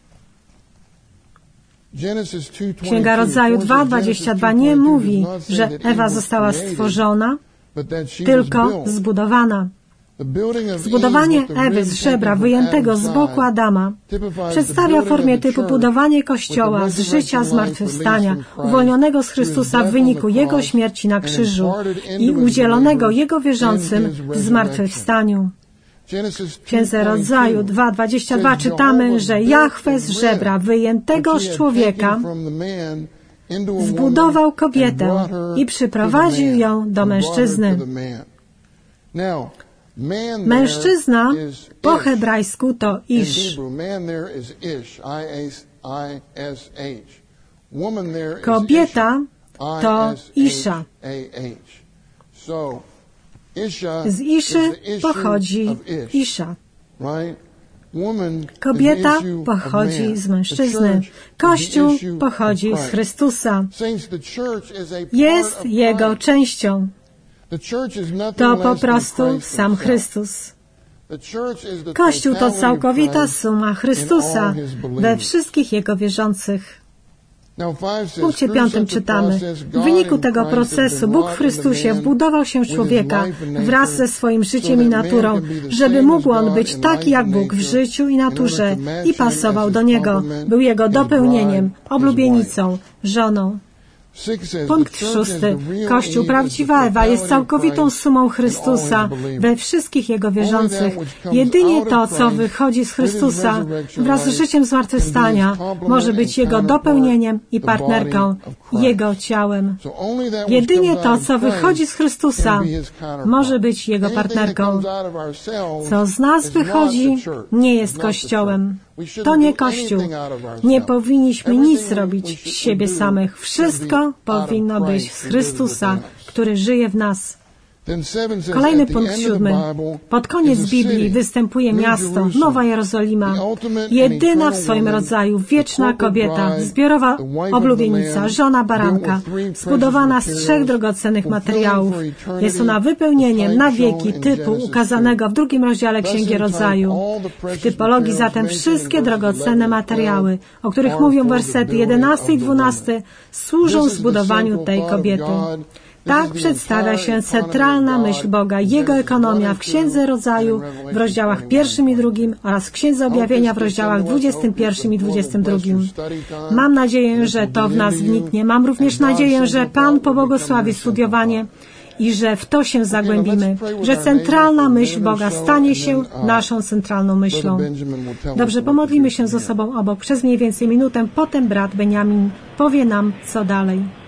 Księga Rodzaju dwa, dwadzieścia dwa nie mówi, że Ewa została stworzona, tylko zbudowana. Zbudowanie Ewy z żebra wyjętego z boku Adama przedstawia w formie typu budowanie Kościoła z życia zmartwychwstania, uwolnionego z Chrystusa w wyniku Jego śmierci na krzyżu i udzielonego Jego wierzącym w zmartwychwstaniu. W Księdze Rodzaju dwa, dwadzieścia dwa czytamy, że Jahwe z żebra wyjętego z człowieka zbudował kobietę i przyprowadził ją do mężczyzny. Mężczyzna po hebrajsku to Ish. Kobieta to Isza. Z Iszy pochodzi Isza. Kobieta pochodzi z mężczyzny. Kościół pochodzi z Chrystusa. Jest Jego częścią. To po prostu sam Chrystus. Kościół to całkowita suma Chrystusa we wszystkich Jego wierzących. W punkcie piątym czytamy: w wyniku tego procesu Bóg w Chrystusie wbudował się w człowieka wraz ze swoim życiem i naturą, żeby mógł on być taki jak Bóg w życiu i naturze i pasował do Niego. Był Jego dopełnieniem, oblubienicą, żoną. Punkt szósty. Kościół, prawdziwa Ewa, jest całkowitą sumą Chrystusa we wszystkich Jego wierzących. Jedynie to, co wychodzi z Chrystusa wraz z życiem zmartwychwstania, może być Jego dopełnieniem i partnerką, Jego ciałem. Jedynie to, co wychodzi z Chrystusa, może być Jego partnerką. Co z nas wychodzi, nie jest Kościołem. To nie Kościół. Nie powinniśmy nic robić z siebie samych. Wszystko powinno być z Chrystusa, który żyje w nas. Kolejny punkt siódmy. Pod koniec Biblii występuje miasto, Nowa Jerozolima. Jedyna w swoim rodzaju, wieczna kobieta, zbiorowa oblubienica, żona baranka, zbudowana z trzech drogocennych materiałów. Jest ona wypełnieniem na wieki typu ukazanego w drugim rozdziale Księgi Rodzaju. W typologii zatem wszystkie drogocenne materiały, o których mówią wersety jedenasty i dwunasty, służą zbudowaniu tej kobiety. Tak przedstawia się centralna myśl Boga, Jego ekonomia w Księdze Rodzaju w rozdziałach pierwszym i drugim oraz w Księdze Objawienia w rozdziałach dwudziestym pierwszym i dwudziestym drugim. Mam nadzieję, że to w nas wniknie. Mam również nadzieję, że Pan pobłogosławi studiowanie i że w to się zagłębimy, że centralna myśl Boga stanie się naszą centralną myślą. Dobrze, pomodlimy się ze sobą obok przez mniej więcej minutę, potem brat Beniamin powie nam, co dalej.